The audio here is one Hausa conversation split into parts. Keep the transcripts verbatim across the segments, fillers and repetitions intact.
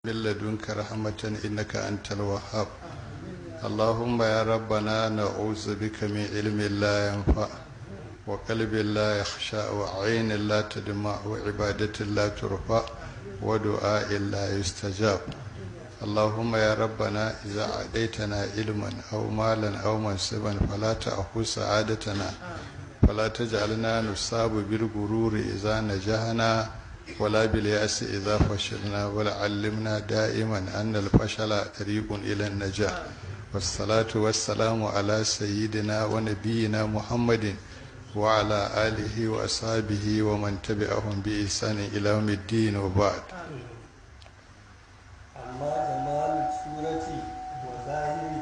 من لدنك رحمة إنك أنت الوهاب. اللهم يا ربنا نعوذ بك من علم لا ينفع وقلب لا يخشى وعين لا تدمع وعبادة لا ترفع ودعاء لا يستجاب. اللهم يا ربنا إذا أعطيتنا علما أو مالا أو منصبا فلا تأخذ سعادتنا فلا تجعلنا نصاب بالغرور إذا نجحنا ولا باليأس إذا فشلنا ولا علمنا دائما أن الفشل طريق إلى النجاح. والصلاة والسلام على سيدنا ونبينا محمد وعلى آله وأصحابه ومن تبعهم بإحسان إلى يوم الدين وبعد. أما جمال الصورة وظاهر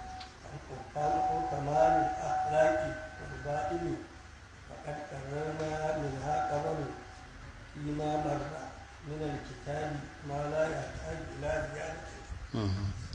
وكمال الأخلاق والباطن فقد قررنا منها قبل فيما مر من الكتاب ما لا يحتاج إلى زيادة.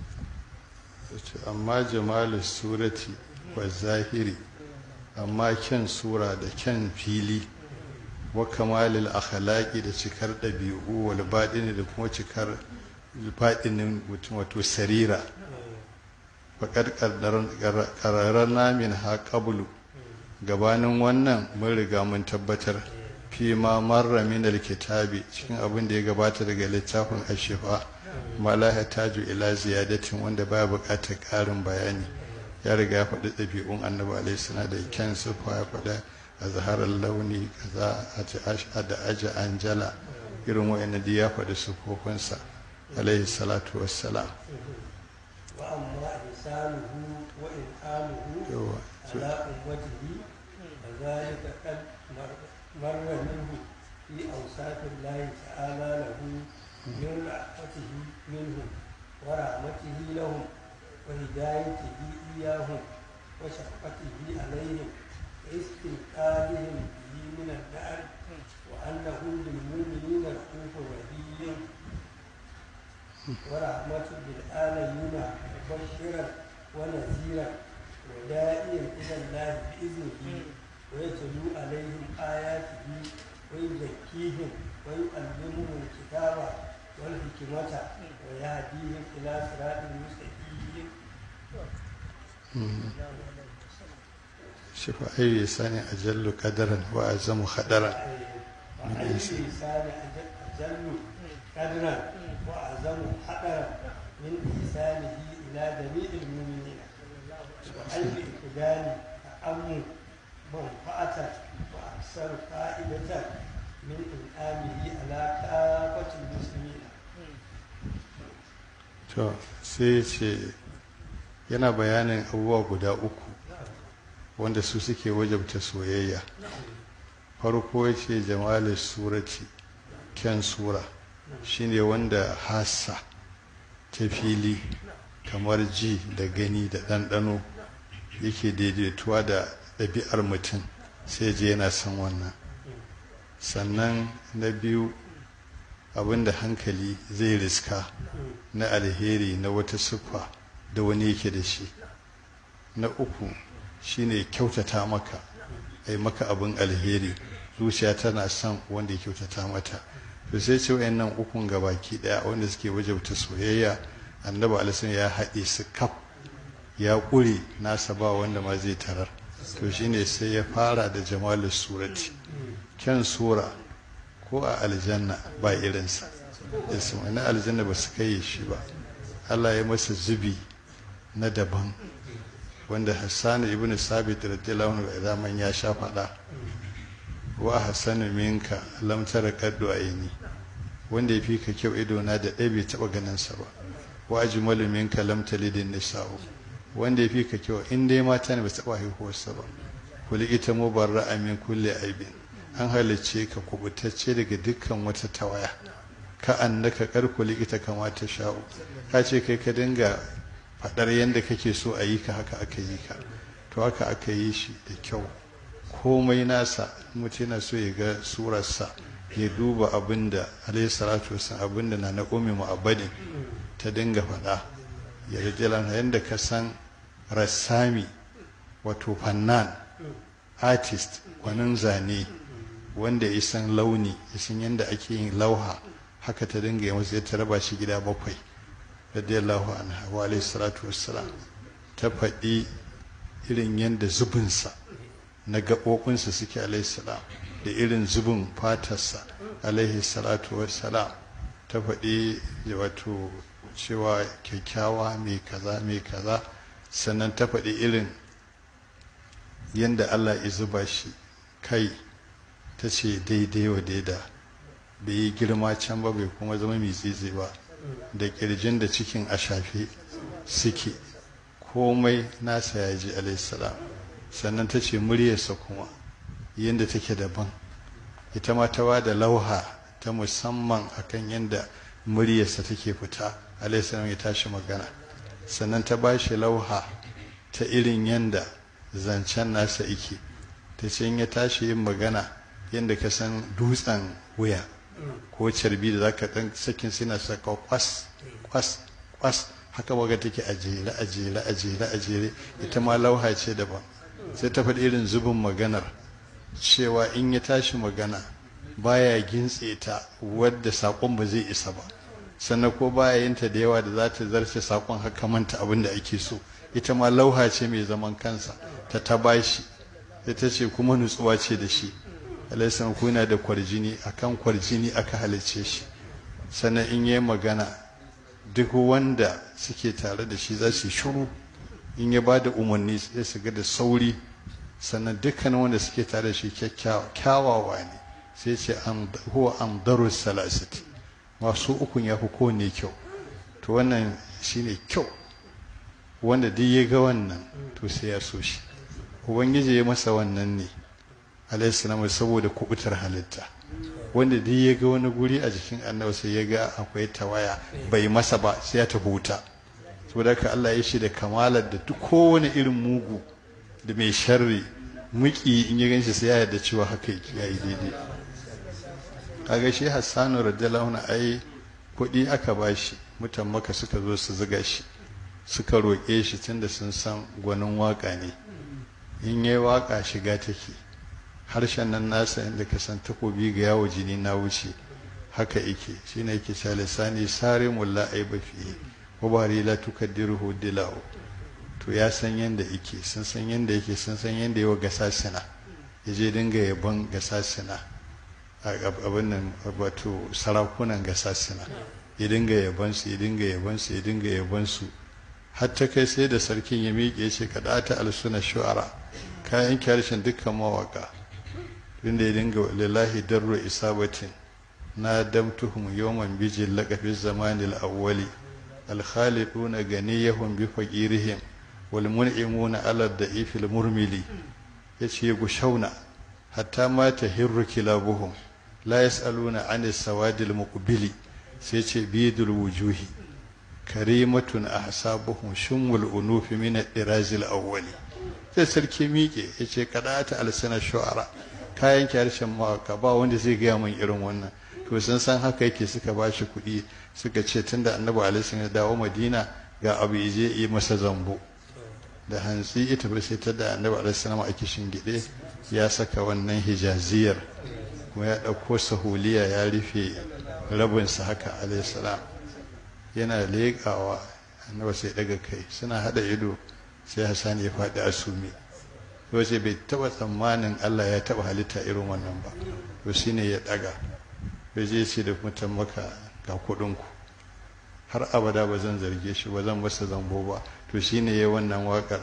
amma jamalin surati wa zahiri amma kyan sura da kyan fili wa kamalil akhlaqi da cikar ɗabi'u wal baɗini da kuma cikar baɗinin mutum wato sarira faƙar ƙararren namin ha ƙabulu gabanin wannan mun riga mun tabbatar fi ma marra min alkitabi cikin abin da ya gabata daga littafin ashifa ma la taju ila ziyadatin wanda baya buƙatar ƙarin bayani ya riga ya faɗi ɗabi'un annabi alaihi salam da kyan sufa ya faɗa a zaharar launi kaza da aji anjala irin wa'annan da ya faɗi sufofinsa alaihi salatu wassalam. wa amma ihsanuhu wa in'amuhu ala ummatihi fa zalika qad marra minhu fi awsafillahi ta'ala lahu من رحمته منهم ورحمته لهم وهدايته إياهم وشفقته عليهم واستنقاذهم به من النار وأنه للمؤمنين رؤوف رحيم ورحمة بالعالمين مبشرا ونذيرا وداعيا إلى الله بإذنه ويتلو عليهم آياته ويزكيهم ويعلمهم الكتاب والحكمة ويهديهم إلى صراط مستقيم. شوف أي إنسان أجل قدرا وأعظم خطرا. أي إنسان أجل قدرا وأعظم خطرا من إحسانه إلى جميع المؤمنين. وأي إقدام تأمل منفعة وأكثر فائدة من إنعامه على كافة المسلمين. to sai ce yana bayanin abubuwa guda uku wanda su suke wajabta soyayya. Farko ya ce jamalin surati kyan sura shine wanda hassa ta fili kamar ji da gani da ɗanɗano yake daidaituwa da ɗabi'ar mutum sai je yana son wannan. Sannan na biyu abinda hankali zai riska na alheri na wata siffa da wani yake da shi. Na uku shine kyautata maka ai maka abin alheri zuciya tana son wanda ya kyautata mata. to sai ce wayannan ukun gabaki daya wanda suke wajabta soyayya annabi alisun ya haɗe su kaf ya ƙure nasa ba wanda ma zai tarar. to shine sai ya fara da jamalus surati kyan sura ko a aljanna ba irinsa yasu na aljanna ba su kai shi ba. Allah ya masa zubi na daban wanda Hassan ibn Sabit radiyallahu anhu zaman ya sha fada wa hasanu minka lam tara qaddu ayni wanda ya fi ka kyau ido na da ɗaya bai taɓa ganin sa ba. wa ajmalu minka lam talidin nisa'u wanda ya fi ka kyau in dai mata ne ba su taɓa haihuwarsa ba. kuli ita mubarra'a min kulli aibin an halicce ka kubutacce daga dukkan wata tawaya ka annaka karkuli ita kama ta sha'u ka ce kai ka dinga faɗar yadda kake so a yi ka haka aka yi ka to haka aka yi shi da kyau komai nasa mutum yana so ya ga surarsa ya duba abinda alayhi salatu wasallam abinda na na ummi mu'abbadin ta dinga faɗa ya rajalan yadda ka san rassami wato fannan artist gwanin zane wanda ya san launi ya san yadda ake yin lauha haka ta dinga yi masa ta raba shi gida bakwai radiyallahu anha wa alaihi salatu wassalam. Ta faɗi irin yadda zubinsa na gaɓoɓinsa suke alaihi salam da irin zubin fatarsa alaihi salatu wassalam. Ta faɗi wato cewa kyakkyawa mai kaza mai kaza, sannan ta faɗi irin yadda Allah ya zuba shi kai, ta ce daidai wa daida, bai yi girma can ba bai kuma zama mai tsitsi ba, da ƙirjin da cikin a shafe suke, komai nasa ya ji alaihissalam. Sannan ta ce muryarsa kuma yadda take daban, ita ma ta ba da lauha ta musamman akan yadda muryarsa take fita alaihissalam ya tashi magana. Sannan ta ba shi lauha ta irin yadda zancen nasa ike, ta ce ya tashi yin magana yadda ka san dutsen wuya ko carbi da zaka dan sakin suna saka kwas kwas kwas, haka waga take a jere a jere a jere a jere, ita ma lauha ce daban. Sai ta faɗi irin zubin maganar cewa in ya tashi magana baya gintse ta wadda saƙon ba zai isa ba, sannan ko baya yin ta da yawa da za ta zarce saƙon haka manta abin da ake so, ita ma lauha ce mai zaman kansa ta ta bashi. sai ta ce kuma nutsuwa ce da shi alaisan kuna da kwarjini akan kwarjini aka halice shi, sannan in yi magana duk wanda suke tare da shi za su shuru, in ya ba da umarni sai su ga da sauri, sannan dukkan wanda suke tare da shi kyawawa ne, sai ce huwa amdaru salasati, masu ukun ya fi kowane kyau. To wannan shine kyau, wanda duk ya ga wannan to sai ya so shi. Ubangiji ya masa wannan ne alaihissalam saboda kubutar halitta, wanda duk ya ga wani guri a jikin annabi sai ya ga akwai tawaya bai masa ba sai ya tafi wuta. Saboda haka Allah ya shi da kamalar da duk kowane irin mugu da mai sharri muki in ya ganshi sai ya yarda cewa haka yake yayi daidai. Kaga shi Hassanu radiyallahu anhu ai kuɗi aka bashi, mutan Makka suka zo su zuga shi, suka roƙe shi tunda sun san gwanin waka ne, in yayi waka shiga take, harshen nan nasa inda ka san takobi ga yawo jini na wuce haka yake, shine yake cewa lisani sare mulla aiba fi wa bari la tukaddiruhu dilau. To ya san yanda yake, sun san yanda yake, sun san yanda yawa gasasina, yaje dinga yabon gasasina abin nan wato sarakunan gasasina, ya dinga yabon su ya dinga yabon su ya dinga yabon su har ta kai sai da sarkin ya miƙe ce ka data alsuna shu'ara, kayan harshen dukkan mawaka, tunda ya dinga lillahi darru isabatin na damtuhum yawman bijil laqafi zamanil awwali alkhaliduna ganiyahum bi faqirihim wal mun'imuna ala da'ifil murmili. yace gushauna hatta ma tahirru kilabuhum la yasaluna an sawadil muqbili, sai ce bidul wujuhi karimatun ahsabuhum shumul unufi min ad-dirazil awwali. sai sarki miƙe yace kadata alsana shu'ara, kayan harshen mawaka ba wanda zai gaya min irin wannan. To sun san haka yake, suka ba shi kuɗi suka ce tunda annabi alaihi ya dawo madina ga abu je yi masa zambo. Da hantsi ita bai sai ta da annabi alaihi salam a kishin gide ya saka wannan hijaziyar, kuma ya ɗauko sahuliya ya rufe rabinsa haka alaihi salam, yana leƙawa annabi sai daga kai, suna haɗa ido sai Hassan ya faɗi a sumi. To sai bai taɓa tsammanin Allah ya taɓa halitta irin wannan ba. To shine ya ɗaga ya je ce da mutan Makka ga kuɗinku, har abada ba zan zarge shi ba zan masa zambo ba. To shine ya wannan waƙar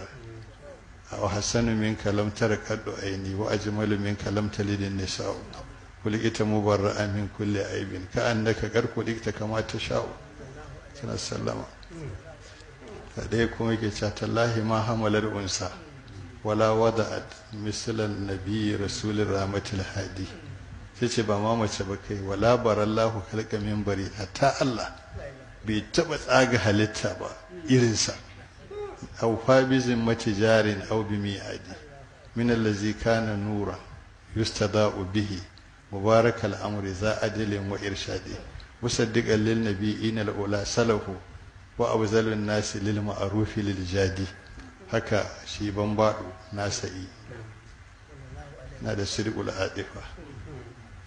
wa hassanu min kalam tarakaddu aini wa ajmalu min kalam talidin nisa'u kulikita mubarra'a min kulli aibin ka annaka kar kulikta kama ta sha'u. Sana sallama kadai kuma yake cewa tallahi ma hamalar unsa wala wada'at mislan nabi rasulur rahmatil hadi. sai ce ba ma mace ba kai wala barallahu khalqa min bari, hatta Allah bai taba tsaga halitta ba irinsa. aw fa bi zimmati jarin aw bi mi'adi min allazi kana nura yustada'u bihi mubarakal amri za adilin wa irshadi musaddiqan lil nabiyina al ula salahu wa abzalun nasi lil ma'rufi lil jadi. haka shi bambado nasa'i na da sirqul adifa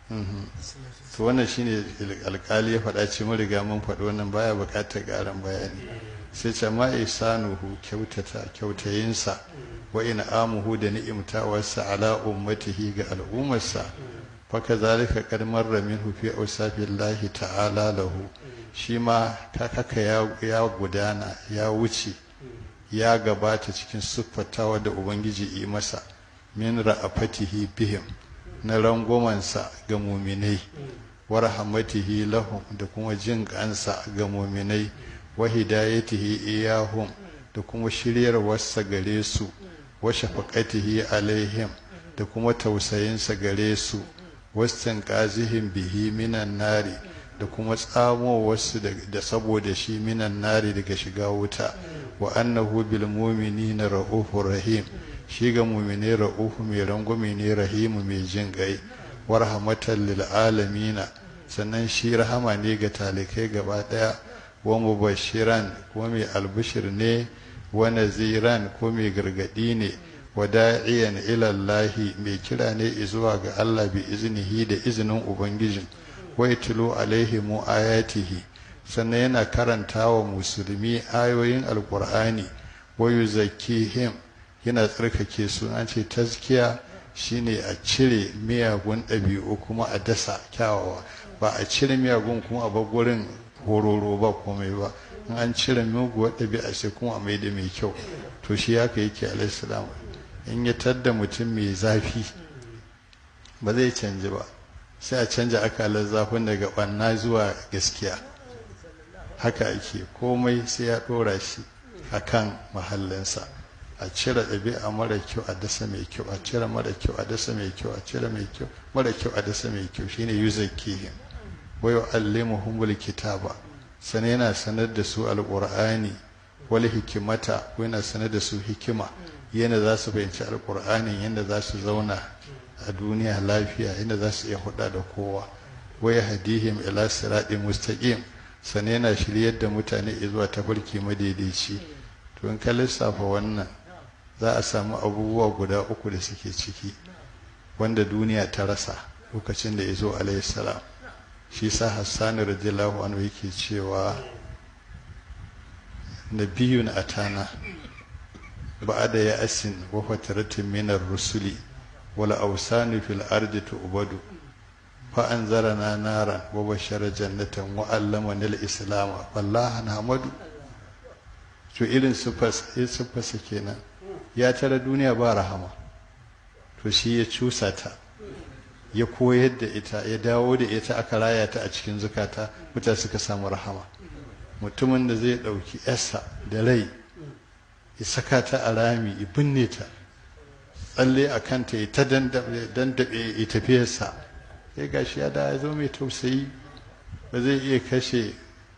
to wannan shine alƙali ya faɗa ce mun riga mun faɗi wannan baya buƙatar ƙarin bayani sai ce ma isanuhu kyautata kyautayinsa wa in'amuhu da ni'imtawarsa ala ummatihi ga al'ummarsa fa kazalika qad marra minhu fi awsafillahi ta'ala lahu shi ma haka ya gudana ya wuce ya gabata cikin siffatawa da ubangiji yi masa min ra'afatihi bihim na rangwamansa ga muminai wa rahmatihi lahum da kuma jin kansa ga muminai wa hidayatihi iyahum da kuma shiryarwarsa gare su wa shafaqatihi alaihim da kuma tausayinsa gare su wastan qazihim bihi minan nari da kuma tsamo wasu da saboda shi minan nari daga shiga wuta wa annahu bil mu'minina ra'ufur rahim shi ga mu'mini ra'ufu mai rangwame ne rahimu mai jin gai wa rahmatan lil alamina sannan shi rahama ne ga talikai gaba daya wa mubashiran kuma mai albishir ne wa naziran ko mai gargadi ne wa da'iyan ila Allah mai kira ne zuwa ga Allah bi iznihi da izinin ubangijin wa yatlu alaihim ayatihi sannan yana karanta wa musulmi ayoyin alqur'ani wa yuzakkihim yana tsarkake su an ce tazkiya shine a cire miyagun ɗabi'u kuma a dasa kyawawa ba a cire miyagun kuma a bar gurin hororo ba komai ba in an cire muguwar ɗabi'a sai kuma a mai da mai kyau to shi haka yake alaihi salam in ya tadda mutum mai zafi ba zai canji ba sai a canja akalar zafin daga ɓanna zuwa gaskiya haka ake komai sai ya ɗora shi a kan mahallinsa a cire ɗabi'a mara kyau a dasa mai kyau a cire mara kyau a dasa mai kyau a cire mai kyau mara kyau a dasa mai kyau shine yuzakkihim wa yu'allimuhumul kitaba sana yana sanar da su alqur'ani wal hikimata ko yana sanar da su hikima yana za su fahimci alqur'anin yanda za su zauna a duniya lafiya yanda za su iya huda da kowa wa yahdihim ila siratin mustaqim sana yana shiryar da mutane zuwa tafarki madaidaici to in ka lissafa wannan za a samu abubuwa guda uku da suke ciki wanda duniya ta rasa lokacin da ya zo alaihi salam shi sa Hassan radiyallahu anhu yake cewa nabiyun atana ba'da ya asin wa fataratin min ar-rusuli wal awsanu fil ardi tu'badu fa anzarana naran wa bashara jannatan wa allamana al-islam wallahi nahmadu to irin sufas sufasa kenan ya tara duniya ba rahama to shi ya cusa ta ya koyar da ita ya dawo da ita aka raya ta a cikin zukata mutane suka samu rahama mutumin da zai ɗauki yarsa da rai ya saka ta a rami ya binne ta tsalle a kanta ya ta dandaɓe ya tafiyarsa ya gashi ya da ya zo mai tausayi ba zai iya kashe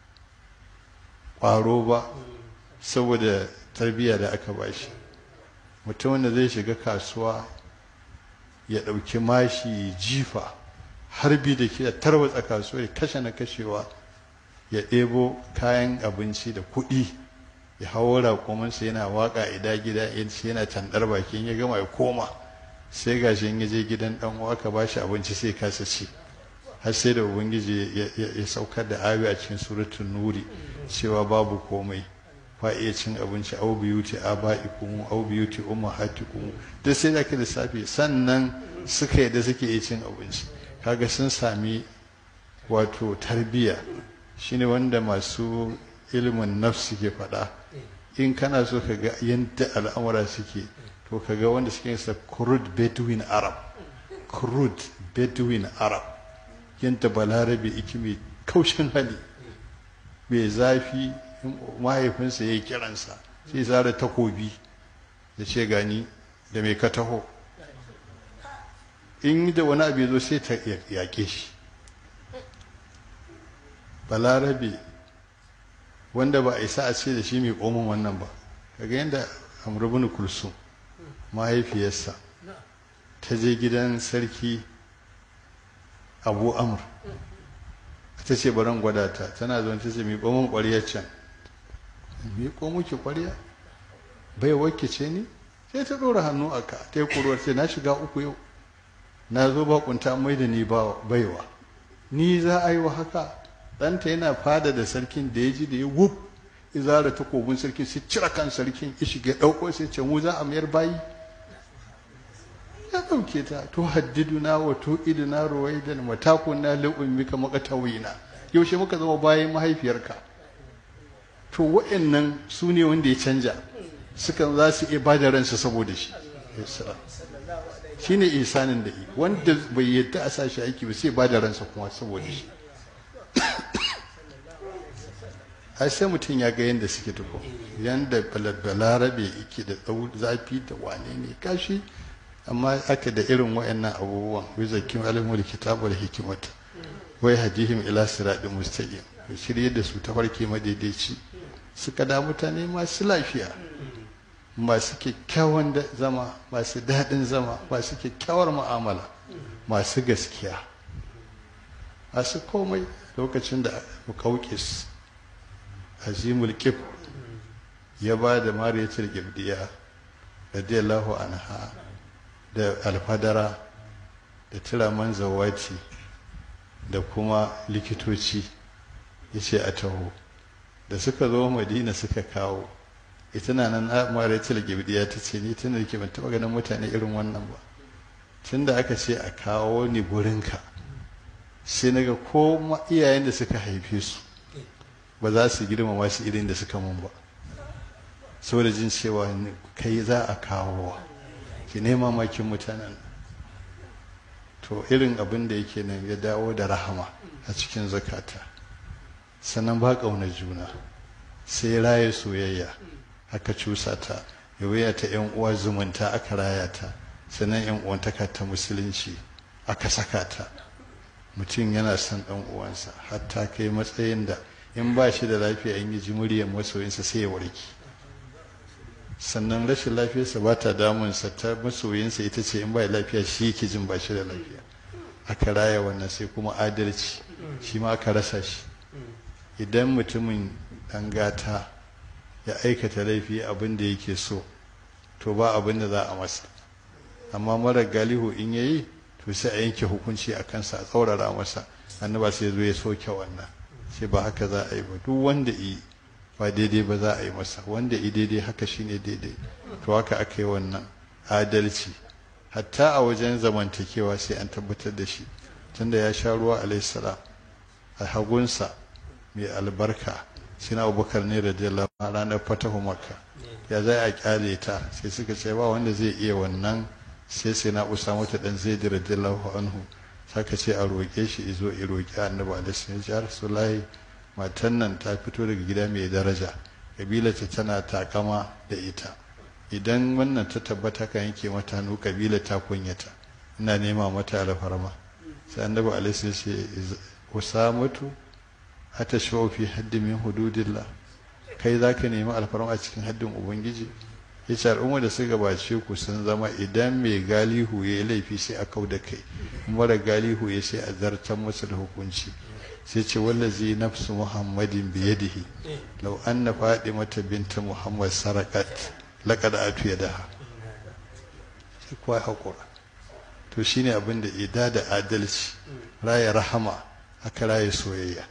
ƙwaro ba saboda tarbiyya da aka bashi mutumin da zai shiga kasuwa ya ɗauki mashi jifa harbi da ke tarwatsa kasuwa ya kashe na kashewa ya ɗebo kayan abinci da kuɗi ya hawo raƙuminsa yana waƙa ida gida yana tandar bakin ya gama ya koma sai gashi in ya je gidan ɗan uwa ka bashi abinci sai kasa ci har sai da ubangiji ya saukar da ayoyi a cikin suratul nuri cewa babu komai fa iya cin abinci au biyuti aba'ikum au biyuti ummahatikum duk sai da ka lissafi sannan suka yi da suke iya cin abinci kaga sun sami wato tarbiyya shine wanda masu ilimin nafsi ke faɗa in kana so ka ga yadda al'amura suke to ka ga wanda suke sa crude bedouin arab crude bedouin arab yadda balarabe iki mai kaushin hali mai zafi mahaifinsa ya yi kiransa sai zara takobi ya ce gani da mai ka taho in da wani abu ya zo sai ta yaƙe shi balarabe wanda ba a isa a ce da shi mai komin wannan ba kaga yadda amrubin kulsum mahaifiyarsa ta je gidan sarki abu amur ta ce baran gwada ta tana zuwa ta ce mai komin ƙwariyar can mai komo ki ƙwariya bai wakki ce ni sai ta ɗora hannu a ka ta yi ƙuruwar ce na shiga uku yau na zo bakunta mai da ni baiwa ni za a yi wa haka. ɗanta yana fada da sarkin da ya ji da ya wuf izara takobin sarkin sai cire kan sarkin ya shiga ɗauko sai ce mu za a mayar bayi ya ɗauke ta to haddiduna wa to iduna ruwaidan matakuna li'ummika maqatawina yaushe muka zama bayan mahaifiyarka. to wa'annan su ne wanda ya canja sukan za su iya ba da ransa saboda shi shine isanin da yi wanda bai yadda a sa shi aiki ba sai ba da ransa kuma saboda shi ai sai mutum ya ga yadda suke tuko yanda balarabe yake da zafi da wane ne kashi amma aka da irin wayannan abubuwan wai zakin alimul kitabu da hikimata wai hadihim ila siratin mustaqim shirye da su ta farke madaidaici suka da mutane masu lafiya masu kyakkyawan zama masu daɗin zama masu kyakkyawar mu'amala masu gaskiya masu komai. Lokacin da mukaukis azimul qib ya ba da mariyatul qibdiya radiyallahu anha da alfadara da tiraman zawaci da kuma likitoci ya ce a taho da suka zo madina suka kawo ita na nan mariyatul qibdiya ta ce ni tun da ke ban taɓa ganin mutane irin wannan ba tun da aka ce a kawo ni gurinka sai naga ko iyayen da suka haife su ba za su girmama su irin da suka mun ba saboda jin cewa kai za a kawo ki nema makin mutanen. To irin abin da yake nan ya dawo da rahama a cikin zakata sannan ba ƙauna juna sai raye soyayya aka cusa ta yawaya ta yan uwa zumunta aka raya ta sannan yan uwantaka ta musulunci aka saka ta. Mutum yana son ɗan uwansa hatta kai matsayin da in ba shi da lafiya in yi ji muryar masoyinsa sai ya warke. Sannan rashin lafiyarsa ba ta damunsa ta masoyinsa ita ce in ba lafiya shi yake jin ba shi da lafiya. Aka raya wannan sai kuma adalci shi ma aka rasa shi. Idan mutumin ɗan gata ya aikata laifi abin da yake so to ba abin da za a masa, amma mara galihu in yayi to sai a yanke hukunci a kansa a tsaurara masa. Annaba sai zo ya soke wannan sai ba haka za a yi ba. Duk wanda yi ba daidai ba za a yi masa, wanda yi daidai haka shine daidai. To haka aka yi wannan adalci hatta a wajen zamantakewa sai an tabbatar da shi. Tunda ya sha ruwa alayhi salam a hagunsa mai albarka sina Abubakar ne radiyallahu anhu ranar fatahu Makka ya zai a kyale ta sai suka ce ba wanda zai iya wannan sai sai na Usama ta dan Zaid radiyallahu anhu saka ce a roƙe shi izo i roƙi Annabi alaihi salam ya Rasulullahi matan nan ta fito daga gida mai daraja kabilarta tana takama da ita, idan wannan ta tabbata kan yake mata hannu kabila ta kunyata, ina nema mata alfarma. Sai Annabi alaihi salam ce Usamatu atashwa fi haddi min hududillah, kai zaka nemi alfarma a cikin haddin ubangiji. Yace al'umma da suka gabace ku sun zama idan mai galihu ya yi laifi sai a kau da kai, mara galihu ya sai a zartar masa da hukunci. Sai ce wallazi nafsu muhammadin biyadihi law anna fadimata binta muhammad sarakat laqad atu yadaha. Sai kuwa hakura. To shine abin da ida da adalci, raya rahama, aka raya soyayya.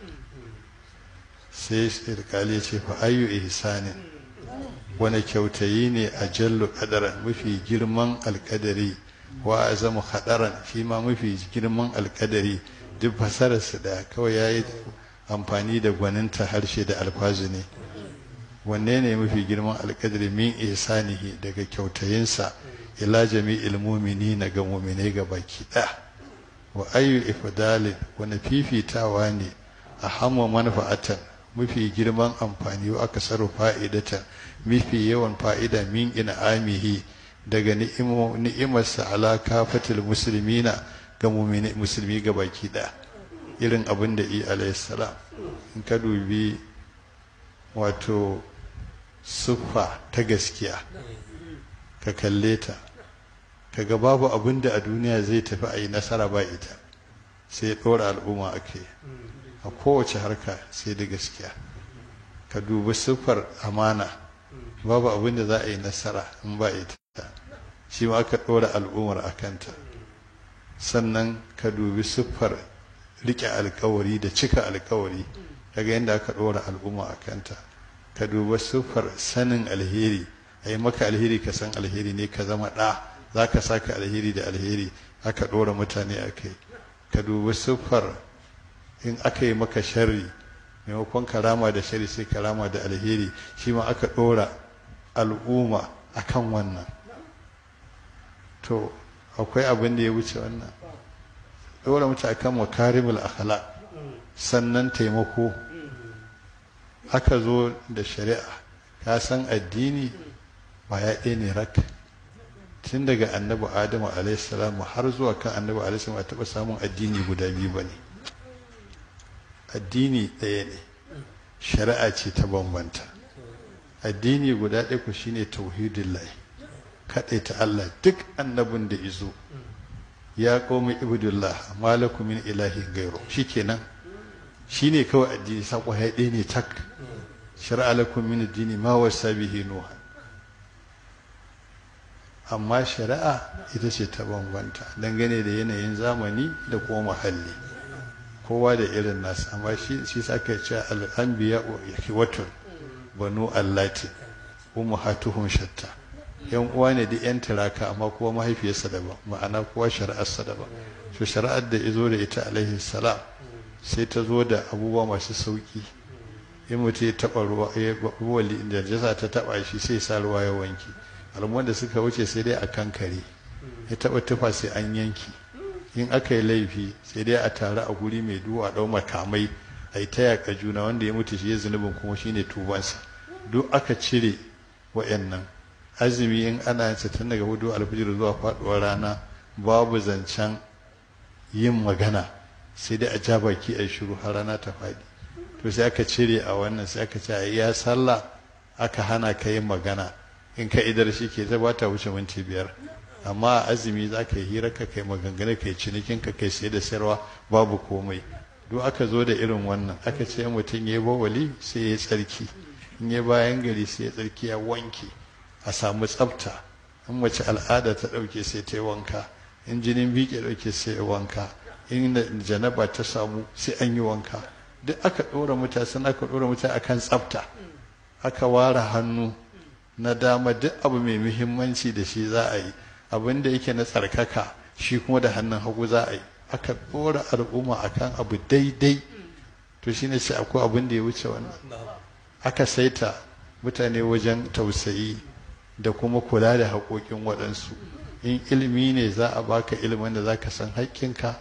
Sai irkali ya ce fa ayyu ihsanin, wani kyautayi ne a jallu kadaran mafi girman alkadari, wa azamu hadaran shi ma mafi girman alkadari. Duk fasararsa da kawai ya yi amfani da gwaninta harshe da alfazu ne. Wanne ne mafi girman alkadari? Min ihsanihi, daga kyautayinsa ila jami'il mu'minina ga mu'minai ga baki ɗaya. Wa ayyu ifdalin, wani fifitawa ne a hamma manfa'atan mafi girman amfani, wa aka sarru fa'idatan mafi yawan fa'ida min in'amihi daga ni'imarsa ala kafatil muslimina ga musulmi ga baki ɗaya. Irin abin da i alayhi salam in ka dubi wato siffa ta gaskiya ka kalle ta kaga babu abin da a duniya zai tafi a yi nasara ba ita, sai ya ɗora al'umma ake a kowace harka sai da gaskiya. Ka dubi siffar amana, babu abin da za a yi nasara in ba ita, shi ma aka ɗora al'ummar a kanta. sannan ka dubi siffar riƙe alkawari da cika alkawari kaga yadda aka ɗora al'umma a kanta ka dubi siffar sanin alheri a yi maka alheri ka san alheri ne ka zama ɗa za ka saka alheri da alheri aka ɗora mutane a kai ka dubi siffar in aka yi maka sharri maimakon karama da shari sai karama da alheri shi ma aka ɗora al'umma akan wannan to akwai abin da ya wuce wannan ɗora mutu akan makarimul akhlaq sannan taimako aka zo da shari'a ka san addini ba ya ɗaya ne rak tun daga annabi adamu alaihissalam har zuwa kan annabi alaihissalam a taɓa samun addini guda biyu ba ne addini ɗaya ne shari'a ce ta bambanta addini guda ɗaya ku shine tauhidin lahi kaɗaita Allah duk annabin da izo ya qaumi ibudullah malakum min ilahin gairu shikenan shine kawai addini sako ya ɗaya ne tak shar'a lakum min addini ma wasa bihi nuha amma shari'a ita ce ta bambanta dangane da yanayin zamani da kuma muhalli kowa da irin nasa amma shi shi saka ce al-anbiya wa ikhwatun banu allati ummahatuhum shatta yan uwa ne da yan tiraka amma kowa mahaifiyarsa daban ma'ana kowa shari'arsa daban to shari'ar da izo da ita alaihi salam sai ta zo da abubuwa masu sauki in mutum ya taɓa ruwa ya wali da jasa ta taɓa shi sai sa ruwa ya wanke al'umman da suka wuce sai dai a kankare ya taɓa tufa sai an yanki in aka yi laifi sai dai a tare a guri mai duwa ɗau makamai a yi ta yaƙa juna wanda ya mutu shi ya zunubin kuma shi ne tubansa duk aka cire wa'annan azumi in ana yin tun daga hudu alfijir zuwa faɗuwar rana babu zancen yin magana sai dai a ja baki a shiru har rana ta faɗi to sai aka cire a wannan sai aka ce a iya sallah aka hana ka yin magana in ka idar shi ke ta bata wuce minti biyar amma a azumi za ka yi hira ka kai maganganu kai cinikin ka kai sai da sayarwa babu komai duk aka zo da irin wannan aka ce mutum ya yi bawali sai ya tsarki in ya bayan gari sai ya tsarki ya wanke a samu tsafta in mace al'ada ta ɗauke sai ta yi wanka in jinin biƙe ɗauke sai ya wanka in janaba ta samu sai an yi wanka duk aka ɗora mutane sun aka ɗora mutane akan tsafta aka ware hannu na dama duk abu mai muhimmanci da shi za a yi abin da yake na tsarkaka shi kuma da hannun hagu za a yi aka ɗora al'umma akan abu daidai to shine sai akwai abin da ya wuce wannan aka saita mutane wajen tausayi da kuma kula da haƙoƙin waɗansu in ilimi ne za a baka ilimin da za ka san haƙƙinka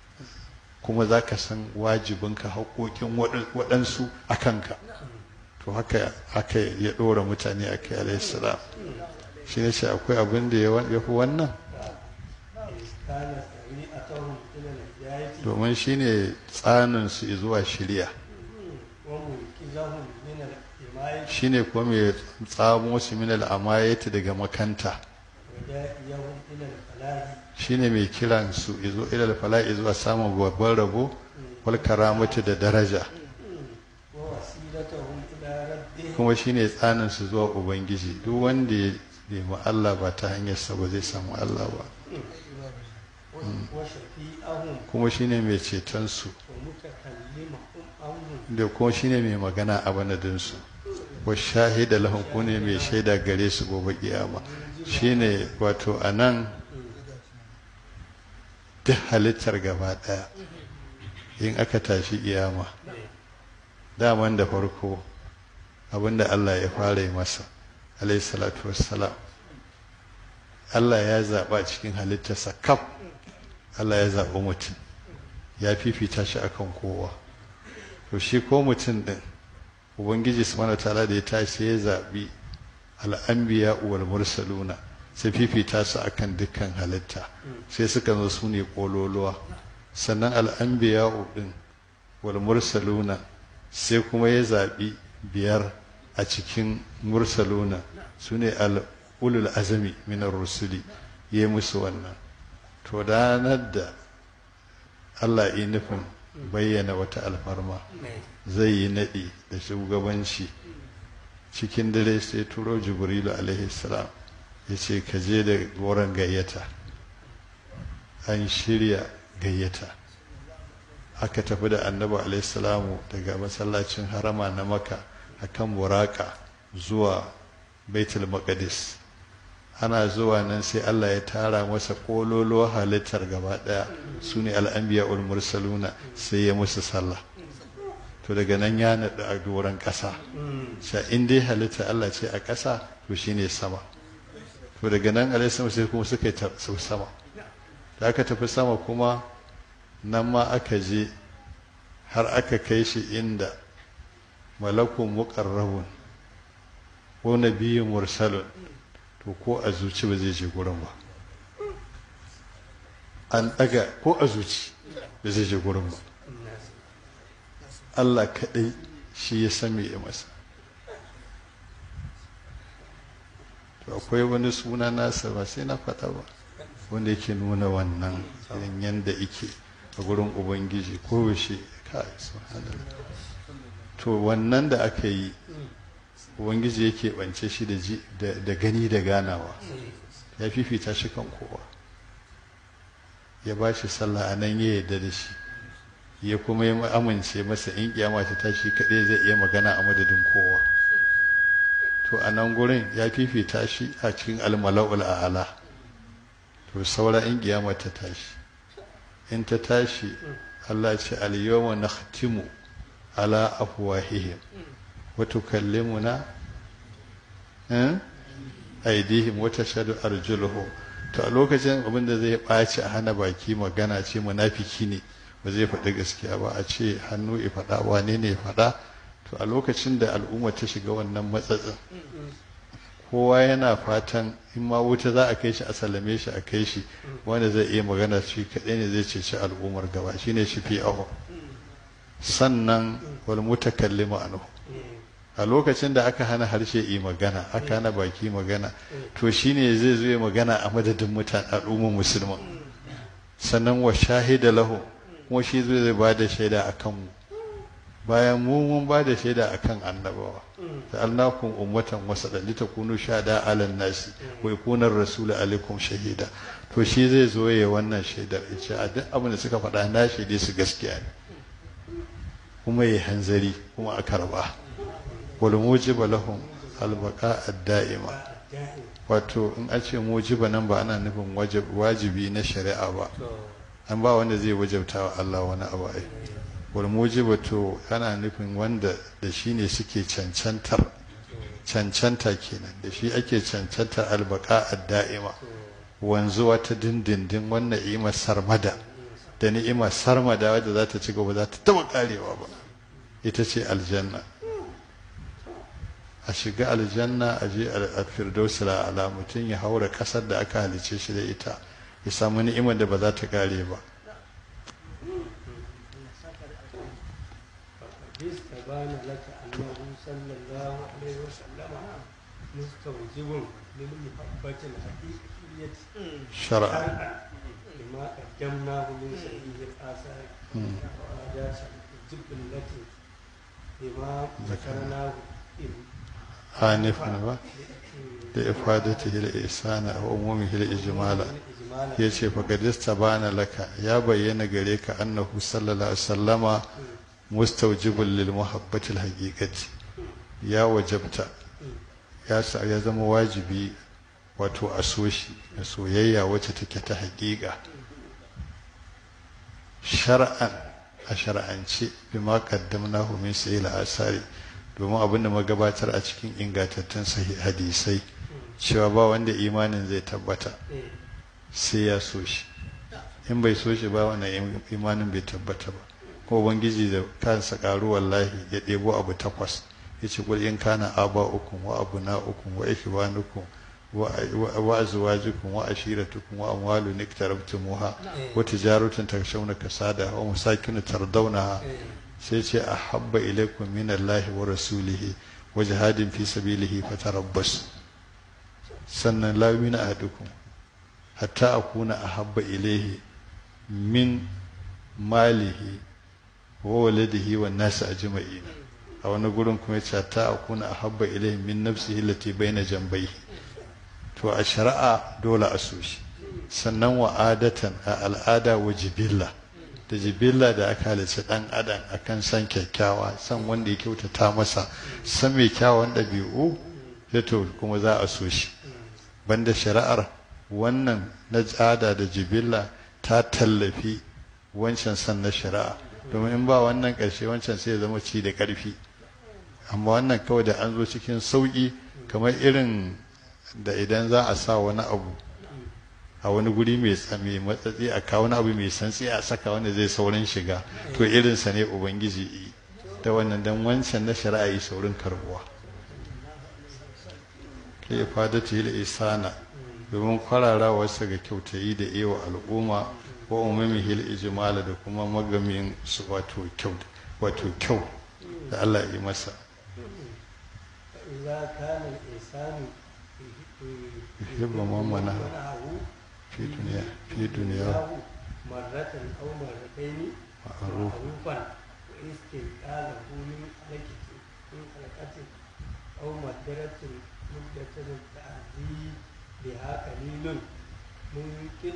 kuma za ka san wajibinka haƙoƙin waɗansu a kanka to haka aka ya ɗora mutane a kai alaihissalam shi ne shi akwai abin da ya fi wannan domin shi ne tsaninsu zuwa shirya shi ne kuma mai tsamo su min al'amayati daga makanta shi ne mai kiransu izo ilal fala'i zuwa samun babban rabo wal karamatu da daraja kuma shi ne tsaninsu zuwa ubangiji duk wanda ya nemi Allah ba ta hanyarsa ba zai samu Allah ba kuma shi ne mai cetonsu da kuma shi ne mai magana a banadinsu wa shahida lahum kuma ne mai shaida gare su gobe kiyama shi ne wato a nan duk halittar gaba ɗaya in aka tashi kiyama daman da farko abinda Allah ya fara yi masa alayhi salatu wassalam Allah ya zaɓa cikin halittarsa kaf Allah ya zaɓi mutum ya fifita shi akan kowa to shi ko mutum ɗin ubangiji subhanahu ta'ala da ya tashi ya zaɓi al'anbiya wal mursaluna sai fifita su akan dukkan halitta sai suka zo su ne ƙololuwa sannan al'anbiya ɗin wal mursaluna sai kuma ya zaɓi biyar a cikin mursaluna su ne al'ulul azami minar rusuli ya musu wannan to ranar da Allah yi nufin bayyana wata alfarma zai yi naɗi da shugabanci cikin dare sai turo jibrilu alaihi salam ya ce ka je da goron gayyata an shirya gayyata aka tafi da annabi alaihissalamu daga masallacin harama na maka akan buraka zuwa baitul maqdis. Ana zuwa nan sai Allah ya tara masa kololo halittar gaba daya su ne al'anbiya ul mursaluna sai ya musu sallah. To daga nan ya naɗa a doron ƙasa sha in dai halitta Allah ce a ƙasa to shine sama. To daga nan alaihi sai kuma suka yi sau sama, da aka tafi sama kuma nan ma aka je har aka kai shi inda malakun muqarrabun ko nabiyyun mursalun, to ko a zuci ba zai je gurin ba, an daga ko a zuci ba zai je gurin ba. Allah kaɗai shi ya san me ya masa. To akwai wani suna nasa ba sai na faɗa ba wanda yake nuna wannan irin yanda yake a gurin ubangiji ko yaushe kai subhanallah. To wannan da aka yi ubangiji yake bance shi da da gani da ganawa, ya fifita shi kan kowa, ya ba shi sallah a nan ya yarda da shi, ya kuma ya amince masa in kiyama ta tashi kaɗai zai iya magana a madadin kowa. To a nan gurin ya fifita shi a cikin almala'ul a'ala. To saura in kiyama ta tashi, in ta tashi Allah ce al-yawma nakhtimu ala afwahihim wa tukallimuna eh aydihim wa tashhadu arjuluhum. To a lokacin abin da zai ɓaci a hana baki magana ce munafiki ne, ba zai faɗi gaskiya ba, a ce hannu ya faɗa wane ne ya faɗa. To a lokacin da al'umma ta shiga wannan matsatsin, kowa yana fatan in ma wuta za a kai shi a sallame shi a kai shi, wanda zai iya magana shi kaɗai ne zai ceci al'ummar gaba, shine shi fi aho. Sannan wal mutakallimu anhu, a lokacin da aka hana harshe yi magana, aka hana baki magana, to shine zai zo ya magana a madadin mutane al'ummar musulman. Sannan wa shahida lahu, kuma shi zai ba da shaida akan mu, bayan mu mun ba da shaida akan annabawa. Ja'alnakum ummatan wasatan litakunu shuhada 'alan nasi wa yakuna ar-rasulu 'alaykum shahida. To shi zai zo ya wannan shaidar, ya ce a duk abin da suka faɗa na shaide su gaskiya ne, kuma ya hanzari kuma a karba. Wal mujiba lahum al-baqa ad-da'ima. Wato in a ce mujiba nan ba ana nufin wajibi na shari'a ba, an ba wanda zai wajabta wa Allah wani abu ai. Wal mujiba to ana nufin wanda da shi ne suke cancantar cancanta kenan, da shi ake cancantar albaqa ad-da'ima, wanzuwa ta dindindin, wannan ni'imar sarmada da ni'imar sarmada wadda za ta ci gaba, za ta taba karewa ba, ita ce aljanna. A shiga aljanna a je al-firdausul a'la, mutum ya haura kasar da aka halice shi da ita, ya samu ni'imar da ba za ta kare ba. استبان لك أنه صلى الله عليه وسلم مستوجب للمحبة الحقيقية شرعا لما قدمناه من سبيل الآثار وآيات الجبلة لما ذكرناه آنفا لإفادته الإحسان أو عمومه الإجمال. yace faqadista bana laka, ya bayyana gare ka annahu sallallahu alaihi wasallama mustawjibul lil muhabbatil haqiqati, ya wajabta ya sa ya zama wajibi wato a so shi da soyayya wacce take ta haƙiƙa, shar'an a shar'ance bima qaddamnahu min sahih asari, domin abinda magabatar a cikin ingantattun hadisai cewa ba wanda imanin zai tabbata sai ya so shi, in bai so shi ba wannan imanin bai tabbata ba. Ko ubangiji da kansa karu wallahi ya ɗebo abu takwas, ya ce qul in kana aba'ukum wa abna'ukum wa ikhwanukum wa azwajukum wa ashiratukum wa amwalun iktarabtumuha wa tijaratun takshawna kasadaha wa masakin tardawnaha, sai ce ahabba ilaykum minallahi wa rasulihi wa jihadin fi sabilihi fatarabbas. Sannan la yu'minu ahadukum hatta akuna ahabba ilayhi min malihi wa waladihi wan nas ajma'in. A wani gurin kuma yace hatta akuna ahabba ilayhi min nafsihi allati baina jambayhi. To a shari'a dole a so shi, sannan wa adatan a al'ada wa jibilla da jibilla da aka halicci ɗan adam akan san kyakkyawa san wanda ya kyautata masa san mai kyawun ɗabi'u da to kuma za a so shi banda shari'ar wannan na tsada da jibilla ta tallafi wancan san na shari'a domin in ba wannan ƙarshe wancan sai ya zama ci da ƙarfi amma wannan kawai da an zo cikin sauƙi kamar irin da idan za a sa wani abu a wani guri mai tsami matsatsi a kawo wani abu mai santsi a saka wanda zai saurin shiga to irinsa ne ubangiji yi da wannan dan wancan na shari'a yi saurin karbuwa ke fadata yi isana domin kwararawarsa ga kyautayi da ewa al'umma ko umumi hil ijmala da kuma magamin su wato kyau wato kyau da Allah ya yi masa إذا كان الإنسان يحب من منعه في دنيا في دنياه مرة أو مرتين معروف معروفا واستنقاذه من حلقة من حلقة أو مدرة مدة التعذيب بها قليل منكر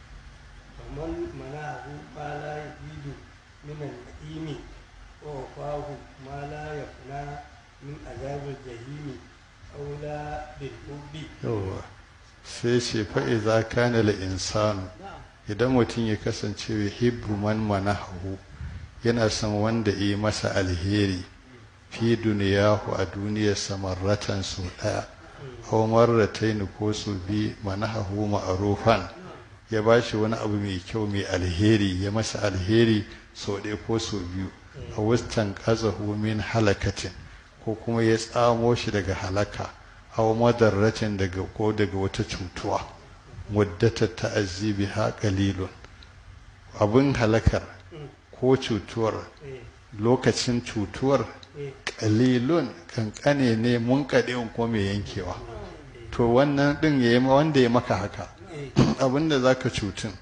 فمن منعه ما لا يزيد من النعيم ووفاه ما لا يفنى من عذاب الجحيم أولى بالحب. يوه sai ce fa'iza kana la insanu idan mutum ya kasance ya hibbu man manahu yana son wanda yi masa alheri fi duniyahu a duniyar samarratan su ɗaya aw marratayn ko su bi manahu ma'rufan ya bashi wani abu mai kyau mai alheri ya masa alheri so ɗaya ko so biyu a wastan qazahu min halakatin ko kuma ya tsamo shi daga halaka aw madarratin daga ko daga wata cutuwa muddata ta'azzibi ha qalilun abun halakar ko cutuwar lokacin cutuwar qalilun kankane ne mun kade ko mai yankewa to wannan din yayi wanda ya maka haka abinda zaka cutun